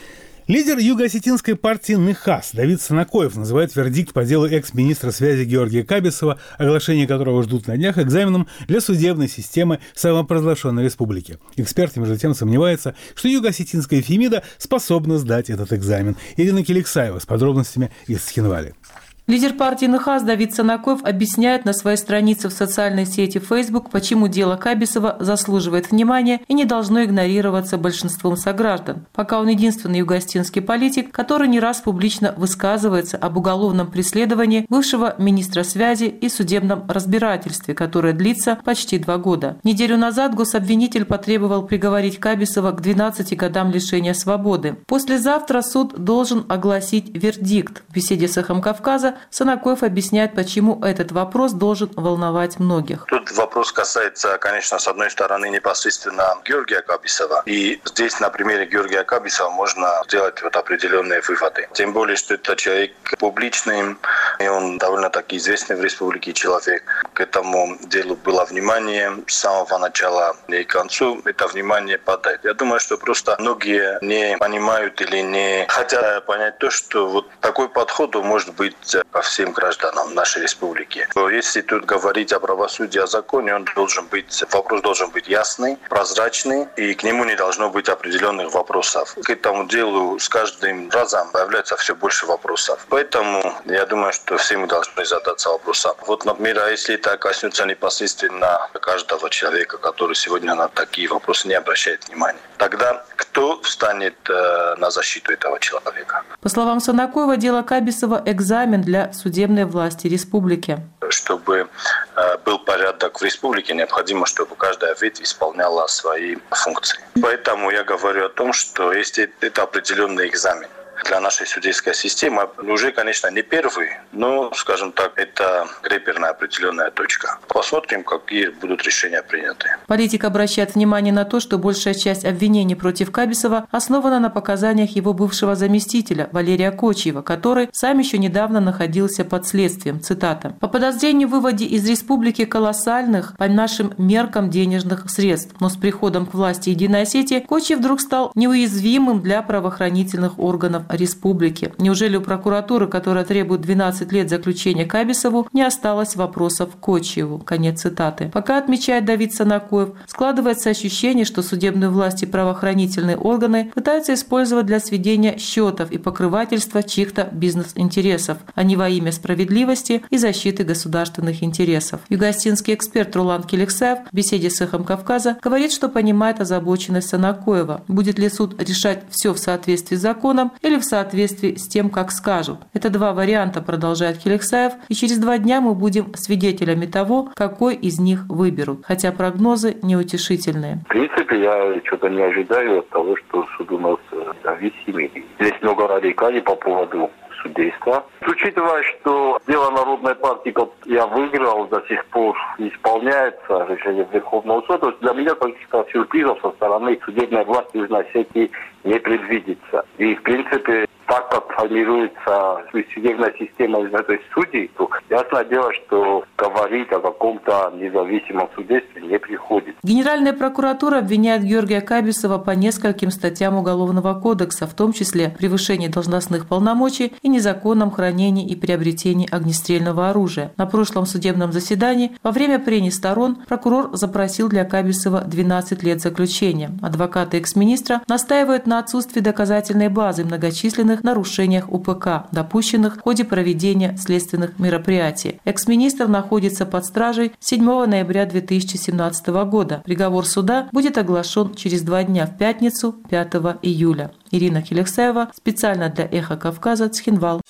Лидер юго-осетинской партии НХАС Давид Санакоев называет вердикт по делу экс-министра связи Георгия Кабисова, оглашение которого ждут на днях, экзаменом для судебной системы самопровозглашенной республики. Эксперт, между тем, сомневается, что юго-осетинская Фемида способна сдать этот экзамен. Ирина Келексаева с подробностями из Цхинвали. Лидер партии НХАС Давид Санакоев объясняет на своей странице в социальной сети Facebook, почему дело Кабисова заслуживает внимания и не должно игнорироваться большинством сограждан. Пока он единственный юго-осетинский политик, который не раз публично высказывается об уголовном преследовании бывшего министра связи и судебном разбирательстве, которое длится почти два года. Неделю назад гособвинитель потребовал приговорить Кабисова к двенадцати годам лишения свободы. Послезавтра суд должен огласить вердикт. В беседе с «Эхом Кавказа» Санакоев объясняет, почему этот вопрос должен волновать многих. Тут вопрос касается, конечно, с одной стороны, непосредственно Георгия Кабисова. И здесь на примере Георгия Кабисова можно сделать вот определенные выводы. Тем более, что это человек публичный, и он довольно-таки известный в республике человек. К этому делу было внимание с самого начала и к концу. Это внимание подать. Я думаю, что просто многие не понимают или не хотят понять то, что вот такой подход может быть ко всем гражданам нашей республики. Если тут говорить о правосудии, о законе, он должен быть, вопрос должен быть ясный, прозрачный, и к нему не должно быть определенных вопросов. К этому делу с каждым разом появляется все больше вопросов. Поэтому я думаю, что все мы должны задаться вопросом. Вот, например, если это коснется непосредственно каждого человека, который сегодня на такие вопросы не обращает внимания, тогда кто встанет э, на защиту этого человека? По словам Санакоева, дело Кабисова – экзамен для судебной власти республики. Чтобы э, был порядок в республике, необходимо, чтобы каждая ветвь исполняла свои функции. Поэтому я говорю о том, что если это определенный экзамен для нашей судейской системы, уже, конечно, не первый, но, скажем так, это реперная определенная точка. Посмотрим, какие будут решения приняты. Политик обращает внимание на то, что большая часть обвинений против Кабисова основана на показаниях его бывшего заместителя Валерия Кочиева, который сам еще недавно находился под следствием. Цитата. «По подозрению в выводе из республики колоссальных, по нашим меркам, денежных средств, но с приходом к власти Единой Осетии Кочиев вдруг стал неуязвимым для правоохранительных органов республики. Неужели у прокуратуры, которая требует двенадцать лет заключения Кабисову, не осталось вопросов к Кочиеву?» Конец цитаты. Пока, отмечает Давид Санакоев, складывается ощущение, что судебные власти и правоохранительные органы пытаются использовать для сведения счетов и покрывательства чьих-то бизнес-интересов, а не во имя справедливости и защиты государственных интересов. Юго-осетинский эксперт Рулан Келексаев в беседе с «Эхом Кавказа» говорит, что понимает озабоченность Санакоева. Будет ли суд решать все в соответствии с законом или в соответствии с тем, как скажут. Это два варианта, продолжает Келексаев, и через два дня мы будем свидетелями того, какой из них выберут, хотя прогнозы неутешительные. В принципе, я что-то не ожидаю от того, что суд у нас независимый. Здесь много радикалей по поводу судейства. Учитывая, что дело Народной партии, как я выиграл, до сих пор не исполняется решение Верховного суда, то есть для меня каких-то сюрпризов со стороны судебной власти Южной Осетии не предвидится. И, в принципе, так как формируется судебная система из этой судей, то ясное дело, что говорить о каком-то независимом судействе не приходится. Генеральная прокуратура обвиняет Георгия Кабисова по нескольким статьям Уголовного кодекса, в том числе превышение должностных полномочий и незаконном хранении и приобретении огнестрельного оружия. На прошлом судебном заседании во время прений сторон прокурор запросил для Кабисова двенадцать лет заключения. Адвокаты экс-министра настаивают на отсутствии доказательной базы многочисленных нарушениях УПК, допущенных в ходе проведения следственных мероприятий. Экс-министр находится под стражей седьмого ноября две тысячи семнадцатого года. Приговор суда будет оглашен через два дня в пятницу, пятого июля. Ирина Келексаева специально для «Эхо Кавказа», Цхинвал.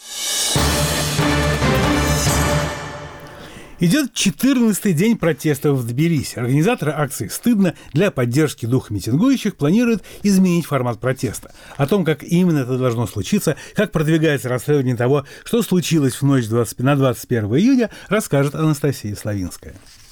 Идет четырнадцатый день протестов в Тбилиси. Организаторы акции «Стыдно» для поддержки духа митингующих планируют изменить формат протеста. О том, как именно это должно случиться, как продвигается расследование того, что случилось в ночь на двадцать первое июня, расскажет Анастасия Славинская.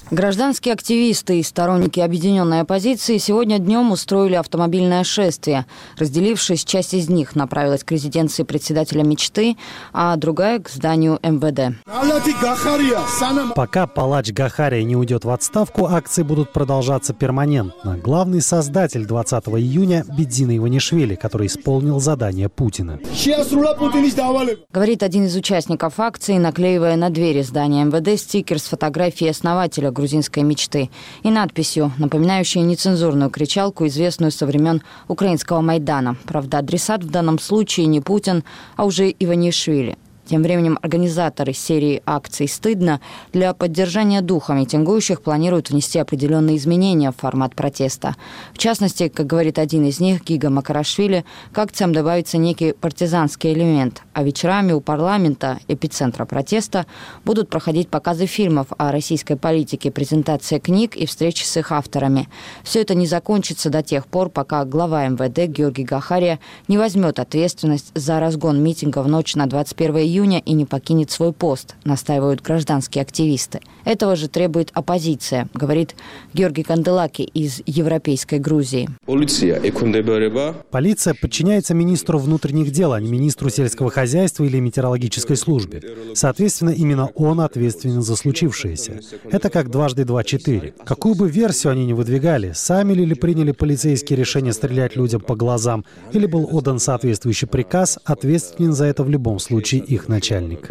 Гражданские активисты и сторонники объединенной оппозиции сегодня днем устроили автомобильное шествие. Разделившись, часть из них направилась к резиденции председателя «Мечты», а другая – к зданию эм вэ дэ. Пока палач Гахария не уйдет в отставку, акции будут продолжаться перманентно. Главный создатель двадцатого июня – Бедзина Иванишвили, который исполнил задание Путина. Говорит один из участников акции, наклеивая на двери здания эм вэ дэ стикер с фотографией основателя грузинской «Мечты» и надписью, напоминающей нецензурную кричалку, известную со времен украинского Майдана. Правда, адресат в данном случае не Путин, а уже Иванишвили. Тем временем организаторы серии акций «Стыдно» для поддержания духа митингующих планируют внести определенные изменения в формат протеста. В частности, как говорит один из них, Гига Макарашвили, к акциям добавится некий партизанский элемент, а вечерами у парламента, эпицентра протеста, будут проходить показы фильмов о российской политике, презентация книг и встречи с их авторами. Все это не закончится до тех пор, пока глава эм вэ дэ Георгий Гахария не возьмет ответственность за разгон митинга в ночь на двадцать первое июня и не покинет свой пост, настаивают гражданские активисты. Этого же требует оппозиция, говорит Георгий Канделаки из Европейской Грузии. Полиция подчиняется министру внутренних дел, а не министру сельского хозяйства или метеорологической службе. Соответственно, именно он ответственен за случившееся. Это как дважды два – четыре. Какую бы версию они ни выдвигали, сами ли приняли полицейские решения стрелять людям по глазам, или был отдан соответствующий приказ, ответственен за это в любом случае их начальник.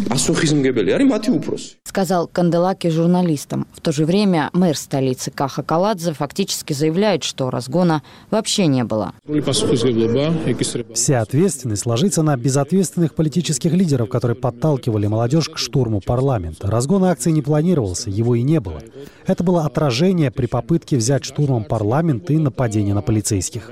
Сказал Канделаки журналистам. В то же время мэр столицы Каха Каладзе фактически заявляет, что разгона вообще не было. Вся ответственность ложится на безответственных политических лидеров, которые подталкивали молодежь к штурму парламента. Разгон акции не планировался, его и не было. Это было отражение при попытке взять штурмом парламент и нападение на полицейских.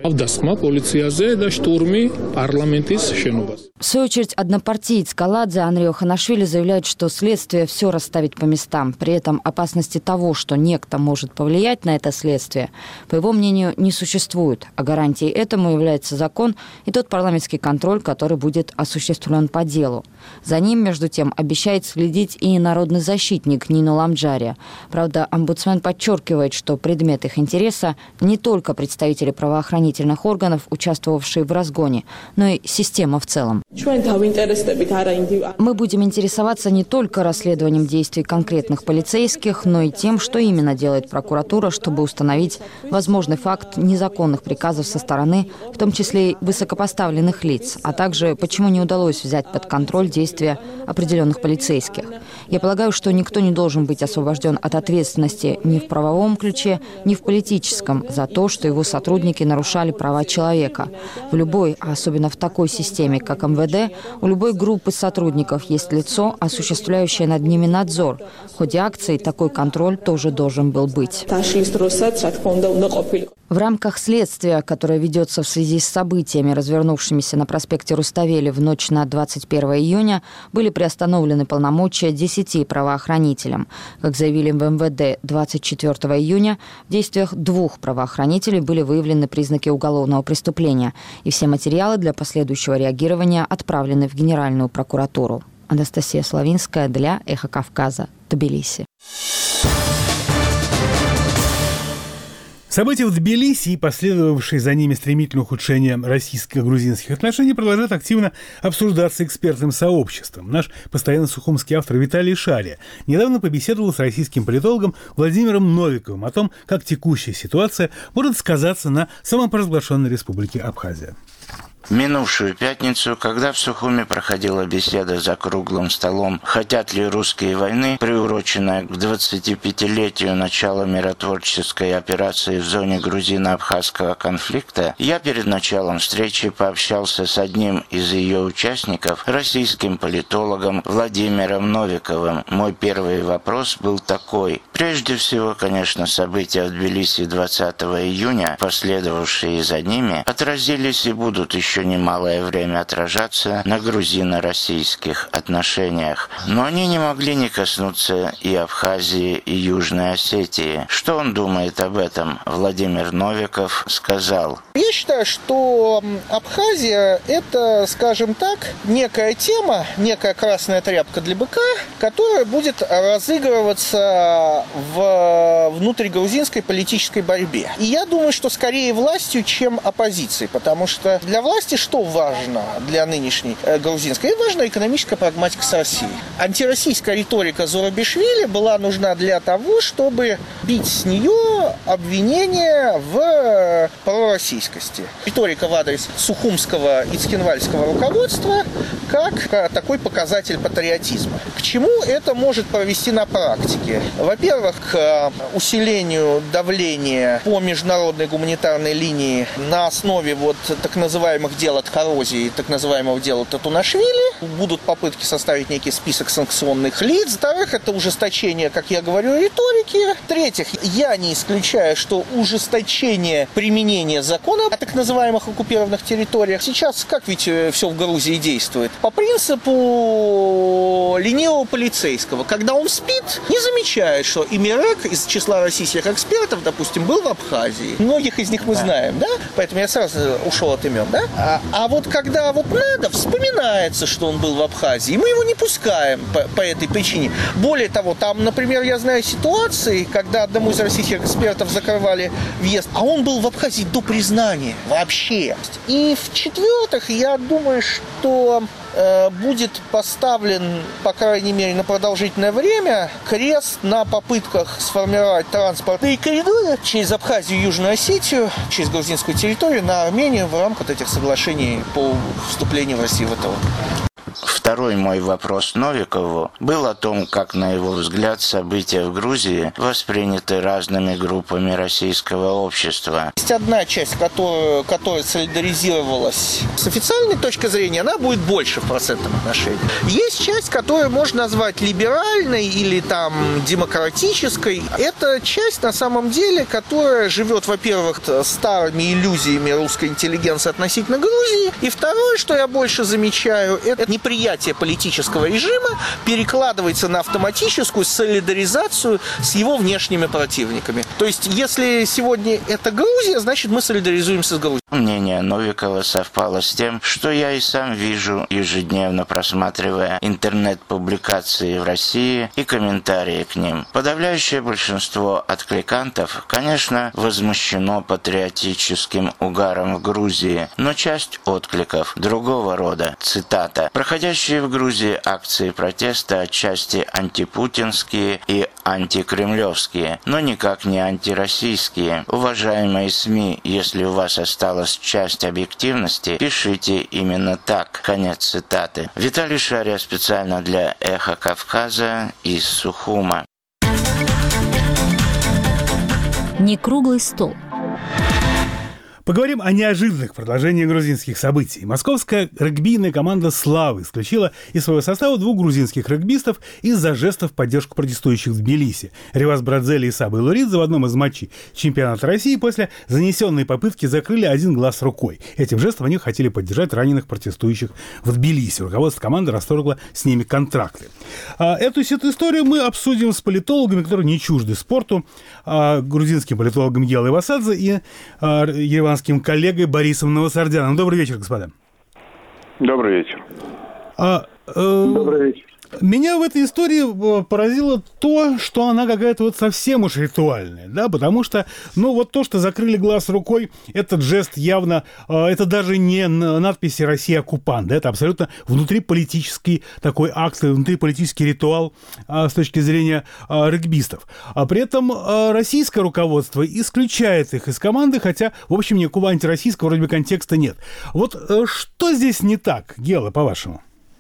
В свою очередь, однопартиец Каладзе Андрей Оханашвили заявляет, что следствие все расставит по местам. При этом опасности того, что некто может повлиять на это следствие, по его мнению, не существует. А гарантией этому является закон и тот парламентский контроль, который будет осуществлен по делу. За ним, между тем, обещает следить и народный защитник Нино Ламджария. Правда, омбудсмен подчеркивает, что предмет их интереса не только представители правоохранительных органов, участвовавшие в разгоне, но и система в целом. Мы будем интересоваться не только расследованием действий конкретных полицейских, но и тем, что именно делает прокуратура, чтобы установить возможный факт незаконных приказов со стороны, в том числе и высокопоставленных лиц, а также почему не удалось взять под контроль действия определенных полицейских. Я полагаю, что никто не должен быть освобожден от ответственности ни в правовом ключе, ни в политическом за то, что его сотрудники нарушали права человека. В любой, а особенно в такой системе, как эм вэ дэ, у любой группы сотрудников есть лицо, осуществляющее над ними надзор. В ходе акции такой контроль тоже должен был быть. В рамках следствия, которое ведется в связи с событиями, развернувшимися на проспекте Руставели в ночь на двадцать первое июня, были приостановлены полномочия десяти правоохранителям. Как заявили в эм вэ дэ двадцать четвёртого июня, в действиях двух правоохранителей были выявлены признаки уголовного преступления, и все материалы для последующего реагирования отправлены в Генеральную прокуратуру. Анастасия Славинская для «Эхо Кавказа», Тбилиси. События в Тбилиси и последовавшие за ними стремительное ухудшение российско-грузинских отношений продолжают активно обсуждаться экспертным сообществом. Наш постоянно сухумский автор Виталий Шария недавно побеседовал с российским политологом Владимиром Новиковым о том, как текущая ситуация может сказаться на самопровозглашенной республике Абхазия. В минувшую пятницу, когда в Сухуми проходила беседа за круглым столом «Хотят ли русские войны?», приуроченная к двадцатипятилетию начала миротворческой операции в зоне грузино-абхазского конфликта, я перед началом встречи пообщался с одним из ее участников, российским политологом Владимиром Новиковым. Мой первый вопрос был такой. Прежде всего, конечно, события в Тбилиси двадцатого июня, последовавшие за ними, отразились и будут еще немалое время отражаться на грузино-российских отношениях. Но они не могли не коснуться и Абхазии, и Южной Осетии. Что он думает об этом? Владимир Новиков сказал. Я считаю, что Абхазия – это, скажем так, некая тема, некая красная тряпка для быка, которая будет разыгрываться в внутригрузинской политической борьбе. И я думаю, что скорее властью, чем оппозицией, потому что для власти что важно для нынешней грузинской? И важна экономическая прагматика с Россией. Антироссийская риторика Зурабишвили была нужна для того, чтобы бить с нее обвинения в пророссийскости. Риторика в адрес сухумского и цхинвальского руководства как такой показатель патриотизма. К чему это может провести на практике? Во-первых, к усилению давления по международной гуманитарной линии на основе вот так называемых дел от коррозии, так называемого дела Татунашвили. Будут попытки составить некий список санкционных лиц. Во-вторых, это ужесточение, как я говорю, риторики. В-третьих, я не исключаю, что ужесточение применения закона о так называемых оккупированных территориях сейчас, как ведь все в Грузии действует, по принципу ленивого полицейского. Когда он спит, не замечает, что Имерек из числа российских экспертов, допустим, был в Абхазии. Многих из них мы знаем, да? Поэтому я сразу ушел от имен, да? А, а вот когда вот надо, вспоминается, что он был в Абхазии, и мы его не пускаем по, по этой причине. Более того, там, например, я знаю ситуации, когда одному из российских экспертов закрывали въезд, а он был в Абхазии до признания вообще. И в-четвертых, я думаю, что э, будет поставлен, по крайней мере, на продолжительное время крест на попытках сформировать транспортные коридоры через Абхазию и Южную Осетию, через грузинскую территорию на Армению в рамках этих соглашений по вступлению в Россию в ВТО. Второй мой вопрос Новикову был о том, как, на его взгляд, события в Грузии восприняты разными группами российского общества. Есть одна часть, которая, которая солидаризировалась с официальной точки зрения, она будет больше в процентном отношении. Есть часть, которую можно назвать либеральной или там демократической. Это часть, на самом деле, которая живет, во-первых, старыми иллюзиями русской интеллигенции относительно Грузии. И второе, что я больше замечаю, это неприятие политического режима перекладывается на автоматическую солидаризацию с его внешними противниками. То есть, если сегодня это Грузия, значит, мы солидаризуемся с Грузией. Мнение Новикова совпало с тем, что я и сам вижу, ежедневно просматривая интернет-публикации в России и комментарии к ним. Подавляющее большинство откликантов, конечно, возмущено патриотическим угаром в Грузии, но часть откликов другого рода. Цитата. «Проходящие в Грузии акции протеста отчасти антипутинские и антикремлевские, но никак не антироссийские. Уважаемые СМИ, если у вас осталась часть объективности, пишите именно так». Конец цитаты. Виталий Шария специально для «Эхо Кавказа» из Сухума. Не круглый стол. Поговорим о неожиданных продолжениях грузинских событий. Московская регбийная команда «Славы» исключила из своего состава двух грузинских регбистов из-за жестов в поддержку протестующих в Тбилиси. Реваз Брадзели и Саба Илуридзе в одном из матчей чемпионата России после занесенной попытки закрыли один глаз рукой. Этим жестом они хотели поддержать раненых протестующих в Тбилиси. Руководство команды расторгло с ними контракты. Эту историю мы обсудим с политологами, которые не чужды спорту, грузинским политологом Елой Васадзе и ереванским коллегой Борисом Новосардяном. Добрый вечер, господа. Добрый вечер. А, э, Добрый вечер. Меня в этой истории поразило то, что она какая-то вот совсем уж ритуальная, да, потому что, ну, вот то, что закрыли глаз рукой, этот жест явно, э, это даже не надписи «Россия оккупант», да, это абсолютно внутриполитический такой акт, внутриполитический ритуал э, с точки зрения э, регбистов. А при этом э, российское руководство исключает их из команды, хотя, в общем, никакого антироссийского вроде бы контекста нет. Вот э, что здесь не так, Гела, по-вашему?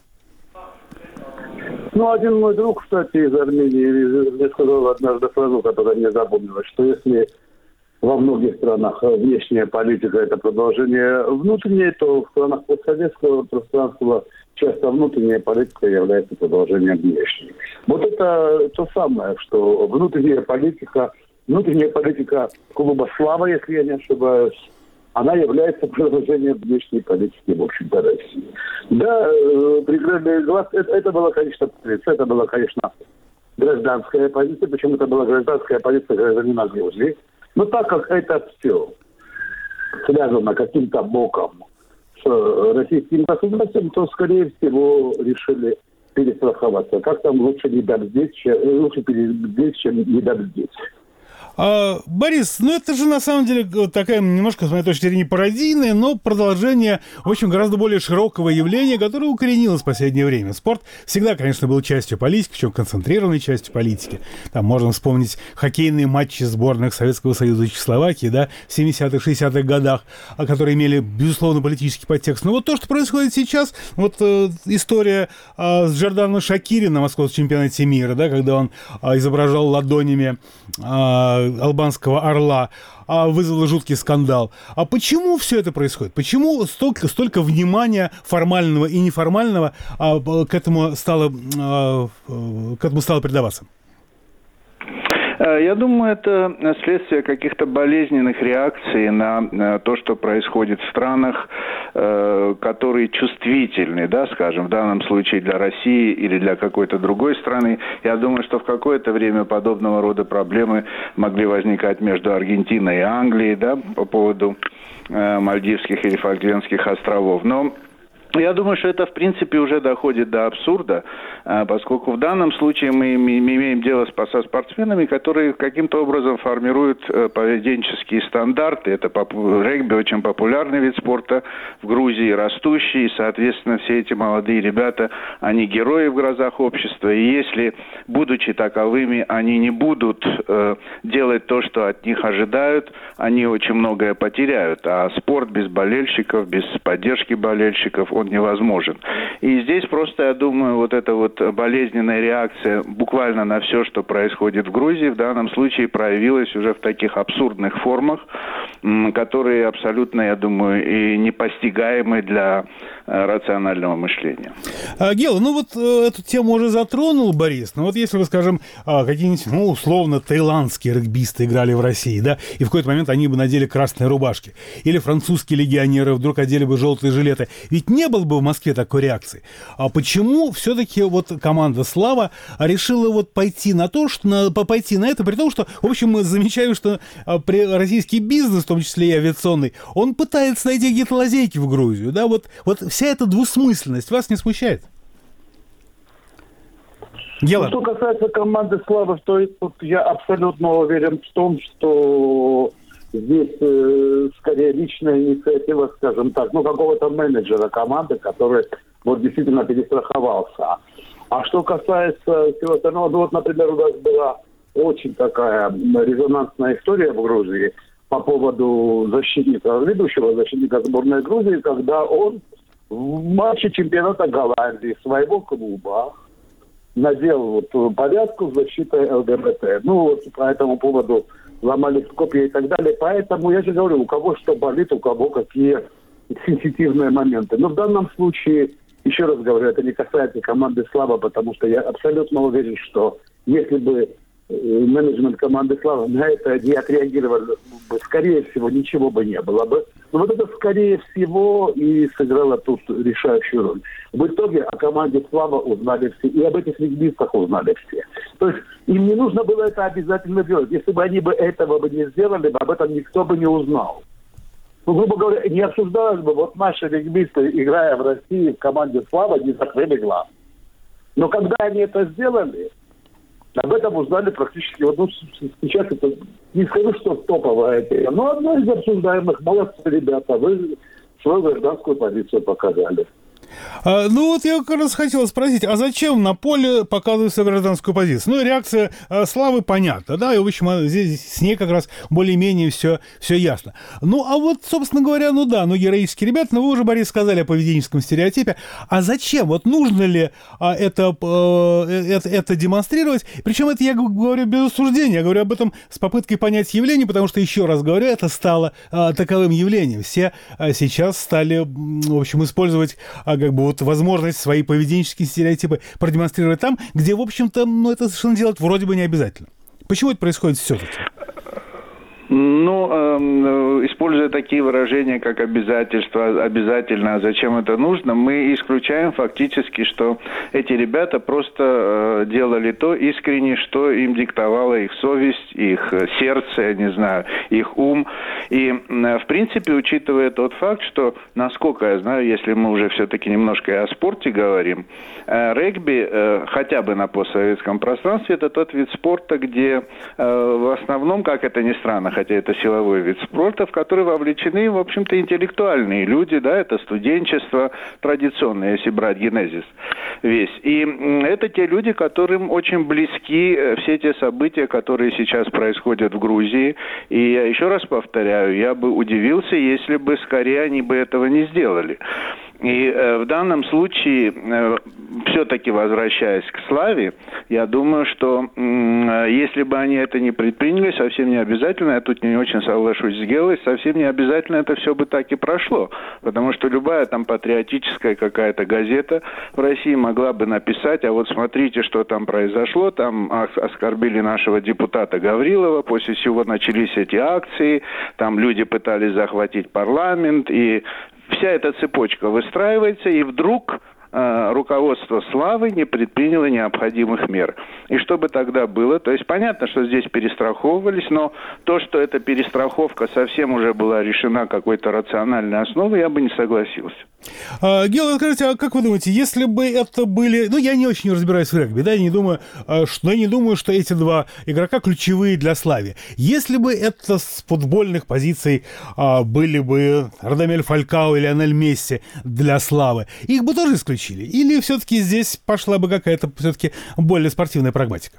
Ну, один мой друг, кстати, из Армении, мне сказал однажды фразу, которая мне запомнилась, что если во многих странах внешняя политика – это продолжение внутренней, то в странах постсоветского пространства часто внутренняя политика является продолжением внешней. Вот это то самое, что внутренняя политика, внутренняя политика клуба «Слава», если я не ошибаюсь, она является продолжением внешней политики, в общем-то, России. Да, прикрытый глаз, это, это было, конечно, это была, конечно, гражданская позиция, почему это была гражданская позиция гражданина Грузии. Но так как это все связано каким-то боком с российским государством, то, скорее всего, решили перестраховаться. Как там лучше не добздеть, чем, лучше перебздеть, чем не добздеть. А, Борис, ну это же на самом деле такая немножко, с моей точки зрения, пародийное, но продолжение, в общем, гораздо более широкого явления, которое укоренилось в последнее время. Спорт всегда, конечно, был частью политики, причем концентрированной частью политики. Там можно вспомнить хоккейные матчи сборных Советского Союза и Чехословакии, да, в семидесятых-шестидесятых годах, которые имели, безусловно, политический подтекст. Но вот то, что происходит сейчас, вот э, история э, с Джорданом Шакири на московском чемпионате мира, да, когда он э, изображал ладонями э, албанского орла, а вызвало жуткий скандал. А почему все это происходит? Почему столько, столько внимания формального и неформального а, к этому стало, а, к этому стало придаваться? Я думаю, это следствие каких-то болезненных реакций на то, что происходит в странах, которые чувствительны, да, скажем, в данном случае для России или для какой-то другой страны. Я думаю, что в какое-то время подобного рода проблемы могли возникать между Аргентиной и Англией, да, по поводу Мальдивских или Фолклендских островов. Но я думаю, что это, в принципе, уже доходит до абсурда, поскольку в данном случае мы имеем дело со спортсменами, которые каким-то образом формируют поведенческие стандарты. Это регби, очень популярный вид спорта в Грузии, растущий, и, соответственно, все эти молодые ребята, они герои в глазах общества, и если, будучи таковыми, они не будут делать то, что от них ожидают, они очень многое потеряют. А спорт без болельщиков, без поддержки болельщиков, он невозможен. И здесь просто, я думаю, вот эта вот болезненная реакция буквально на все, что происходит в Грузии, в данном случае проявилась уже в таких абсурдных формах, которые абсолютно, я думаю, и непостигаемы для рационального мышления. А, Гела, ну вот э, эту тему уже затронул Борис, но вот если вы, скажем, э, какие-нибудь, ну, условно, таиландские регбисты играли в России, да, и в какой-то момент они бы надели красные рубашки, или французские легионеры вдруг одели бы желтые жилеты, ведь не было бы в Москве такой реакции. А почему все-таки вот команда «Слава» решила вот пойти на то, что на, пойти на это, при том, что, в общем, мы замечаем, что а, при, российский бизнес, в том числе и авиационный, он пытается найти какие-то лазейки в Грузию, да, вот, вот вся эта двусмысленность вас не смущает? Ну, что касается команды «Славы», то тут я абсолютно уверен в том, что здесь э, скорее личная инициатива, скажем так, ну, какого-то менеджера команды, который вот действительно перестраховался. А что касается всего остального, ну, вот, например, у нас была очень такая резонансная история в Грузии по поводу защитника, ведущего защитника сборной Грузии, когда он в матче чемпионата Голландии своего клуба надел вот повязку с защитой ЛГБТ. Ну, вот по этому поводу ломали копья и так далее. Поэтому я же говорю, у кого что болит, у кого какие сенситивные моменты. Но в данном случае, еще раз говорю, это не касается команды «Слава», потому что я абсолютно уверен, что если бы менеджмент команды «Слава» на это не отреагировал бы, скорее всего, ничего бы не было бы. Но вот это, скорее всего, и сыграло тут решающую роль. В итоге о команде «Слава» узнали все, и об этих регбистах узнали все. То есть им не нужно было это обязательно делать. Если бы они бы этого бы не сделали, об этом никто бы не узнал. Ну, грубо говоря, не обсуждалось бы, вот наши регбисты, играя в России в команде «Слава», не закрыли глаз. Но когда они это сделали, об этом узнали практически, вот, ну, сейчас это, не скажу, что топовая тема, но одно из обсуждаемых. Молодцы, ребята, вы свою гражданскую позицию показали. А, ну вот я как раз хотел спросить, а зачем на поле показывать свою гражданскую позицию? Ну, реакция а, Славы понятна, да, и, в общем, здесь с ней как раз более-менее все, все ясно. Ну, а вот, собственно говоря, ну да, ну, героические ребята, ну, вы уже, Борис, сказали о поведенческом стереотипе. А зачем? Вот нужно ли а, это, а, это, это демонстрировать? Причем это я говорю без осуждения, я говорю об этом с попыткой понять явление, потому что, еще раз говорю, это стало а, таковым явлением. Все а, сейчас стали, в общем, использовать а, как бы вот возможность свои поведенческие стереотипы продемонстрировать там, где, в общем-то, ну, это совершенно делать вроде бы не обязательно. Почему это происходит все-таки? Ну, э, используя такие выражения, как обязательство, обязательно, а зачем это нужно, мы исключаем фактически, что эти ребята просто э, делали то искренне, что им диктовала их совесть, их сердце, я не знаю, их ум. И, э, в принципе, учитывая тот факт, что, насколько я знаю, если мы уже все-таки немножко и о спорте говорим, э, регби, э, хотя бы на постсоветском пространстве, это тот вид спорта, где э, в основном, как это ни странно, хотя это силовой вид спорта, в который вовлечены, в общем-то, интеллектуальные люди, да, это студенчество традиционное, если брать генезис весь. И это те люди, которым очень близки все те события, которые сейчас происходят в Грузии. И я еще раз повторяю, я бы удивился, если бы скорее они бы этого не сделали. И э, в данном случае, э, все-таки возвращаясь к славе, я думаю, что э, если бы они это не предприняли, совсем не обязательно, я тут не очень соглашусь с Гелой, совсем не обязательно это все бы так и прошло. Потому что любая там патриотическая какая-то газета в России могла бы написать, а вот смотрите, что там произошло, там оскорбили нашего депутата Гаврилова, после чего начались эти акции, там люди пытались захватить парламент, и вся эта цепочка выстраивается, и вдруг э, руководство славы не предприняло необходимых мер. И что бы тогда было? То есть понятно, что здесь перестраховывались, но то, что эта перестраховка совсем уже была решена какой-то рациональной основой, я бы не согласился. А, Гела, скажите, а как вы думаете, если бы это были... Ну, я не очень разбираюсь в регби, да, я не думаю, что, я не думаю, что эти два игрока ключевые для славы. Если бы это с футбольных позиций а, были бы Радамель Фалькао и Лионель Месси для славы, их бы тоже исключили? Или все-таки здесь пошла бы какая-то все-таки более спортивная прагматика?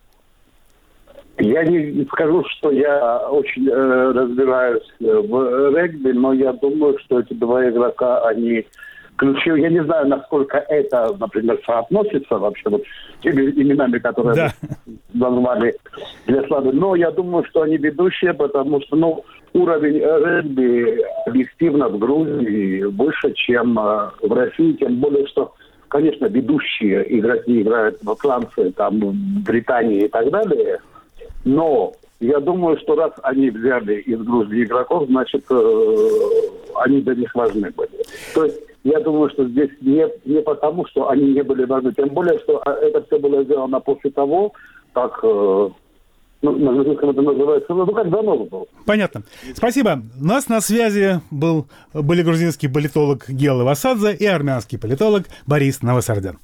Я не скажу, что я очень э, разбираюсь в регби, но я думаю, что эти два игрока, они ключевые. Я не знаю, насколько это, например, соотносится вообще вот с теми именами, которые да. назвали для славы. Но я думаю, что они ведущие, потому что, ну, уровень регби объективно в Грузии выше, чем э, в России, тем более, что, конечно, ведущие игроки играют во Франции, там, в Британии и так далее. Но я думаю, что раз они взяли из Грузии игроков, значит, э, они для них важны были. То есть я думаю, что здесь не, не потому, что они не были важны, тем более, что это все было сделано после того, как, э, ну, на грузинском это называется, ну, как занос был. Понятно. Спасибо. У нас на связи был, были грузинский политолог Гела Васадзе и армянский политолог Борис Новосардян.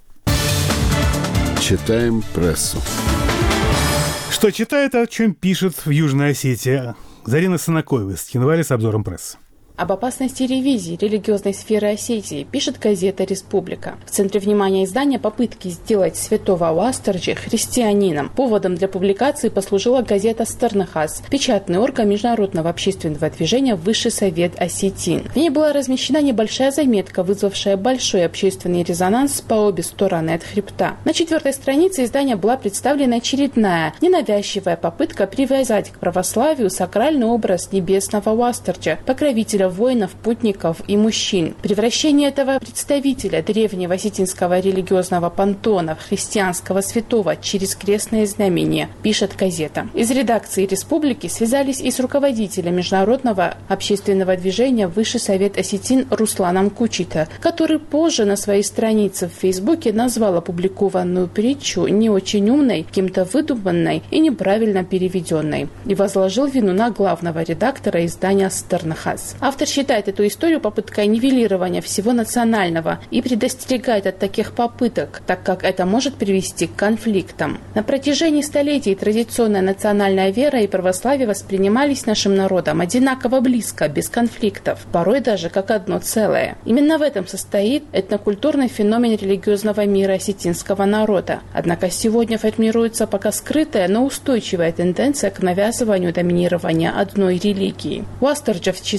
Читаем прессу. Что читает, о чем пишет в Южной Осетии. Зарина Санакоева из Тхинвали с обзором прессы. Об опасности ревизии религиозной сферы Осетии пишет газета «Республика». В центре внимания издания попытки сделать святого Уастарджи христианином. Поводом для публикации послужила газета «Стернахас», печатный орган международного общественного движения «Высший совет Осетин». В ней была размещена небольшая заметка, вызвавшая большой общественный резонанс по обе стороны от хребта. На четвертой странице издания была представлена очередная, ненавязчивая попытка привязать к православию сакральный образ небесного Уастарджа, покровителя воинов, путников и мужчин. Превращение этого представителя древнего осетинского религиозного пантеона в христианского святого через крестное знамение, пишет газета. Из редакции «Республики» связались и с руководителем международного общественного движения «Высший совет Осетин» Русланом Кучита, который позже на своей странице в Фейсбуке назвал опубликованную притчу не очень умной, кем-то выдуманной и неправильно переведенной, и возложил вину на главного редактора издания «Стернахас». Автор считает эту историю попыткой нивелирования всего национального и предостерегает от таких попыток, так как это может привести к конфликтам. На протяжении столетий традиционная национальная вера и православие воспринимались нашим народом одинаково близко, без конфликтов, порой даже как одно целое. Именно в этом состоит этнокультурный феномен религиозного мира осетинского народа. Однако сегодня формируется пока скрытая, но устойчивая тенденция к навязыванию доминирования одной религии. Уастарджа в числе других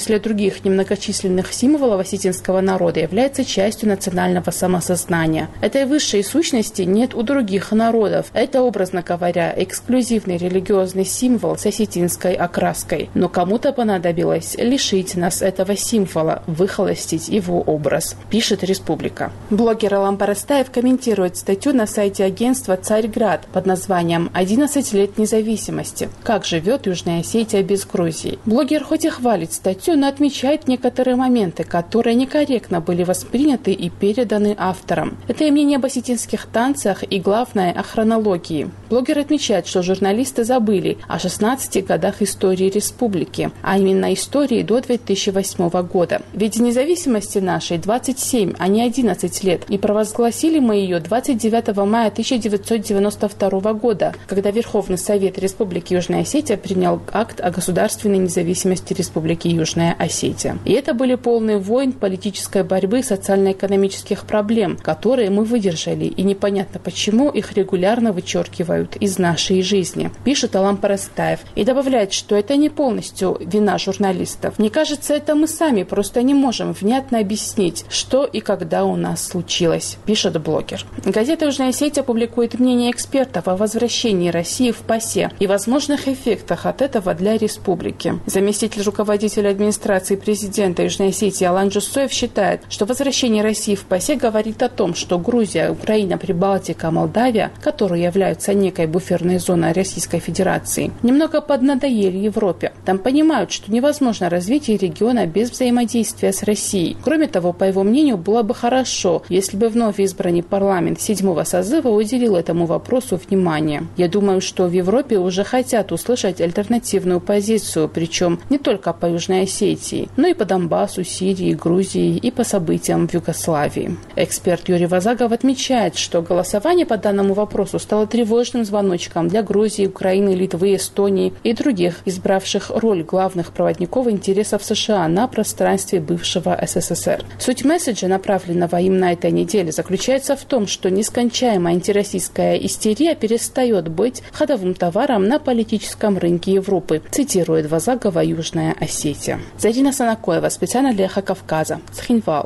других немногочисленных символов осетинского народа является частью национального самосознания. Этой высшей сущности нет у других народов. Это, образно говоря, эксклюзивный религиозный символ с осетинской окраской. Но кому-то понадобилось лишить нас этого символа, выхолостить его образ, пишет «Республика». Блогер Алам Парастаев комментирует статью на сайте агентства «Царьград» под названием «одиннадцать лет независимости. Как живет Южная Осетия без Грузии». Блогер хоть и хвалит статью, но отмечает некоторые моменты, которые некорректно были восприняты и переданы автором. Это и мнение об осетинских танцах, и, главное, о хронологии. Блогер отмечает, что журналисты забыли о шестнадцати годах истории республики, а именно истории до две тысячи восьмого года. Ведь независимости нашей двадцать семь, а не одиннадцать лет, и провозгласили мы ее двадцать девятого мая тысяча девятьсот девяносто второго года, когда Верховный Совет Республики Южная Осетия принял акт о государственной независимости Республики Южная Осетия. И это были полные войн, политической борьбы, социально-экономических проблем, которые мы выдержали, и непонятно почему их регулярно вычеркивают из нашей жизни, пишет Алам Парастаев. И добавляет, что это не полностью вина журналистов. Мне кажется, это мы сами просто не можем внятно объяснить, что и когда у нас случилось, пишет блогер. Газета «Южная Осетия» публикует мнение экспертов о возвращении России в ПАСЕ и возможных эффектах от этого для республики. Заместитель руководителя администрации президента Южной Осетии Алан Джусоев считает, что возвращение России в ПАСЕ говорит о том, что Грузия, Украина, Прибалтика, Молдавия, которые являются некой буферной зоной Российской Федерации, немного поднадоели Европе. Там понимают, что невозможно развитие региона без взаимодействия с Россией. Кроме того, по его мнению, было бы хорошо, если бы вновь избранный парламент седьмого созыва уделил этому вопросу внимание. Я думаю, что в Европе уже хотят услышать альтернативную позицию, причем не только по Южной Осетии, но и по Донбассу, Сирии, Грузии и по событиям в Югославии. Эксперт Юрий Вазагов отмечает, что голосование по данному вопросу стало тревожным звоночком для Грузии, Украины, Литвы, Эстонии и других, избравших роль главных проводников интересов США на пространстве бывшего СССР. Суть месседжа, направленного им на этой неделе, заключается в том, что нескончаемая антироссийская истерия перестает быть ходовым товаром на политическом рынке Европы, цитирует Вазагова «Южная Осетия». Зарина Санакоева, специально для «Эхо Кавказа», Цхинвал.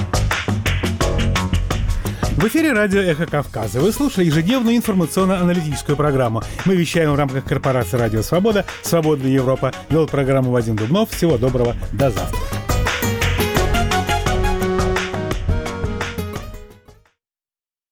В эфире радио «Эхо Кавказа». Вы слушали ежедневную информационно-аналитическую программу. Мы вещаем в рамках корпорации «Радио Свобода». «Свободная Европа». Вел программу Вадим Дубнов. Всего доброго. До завтра.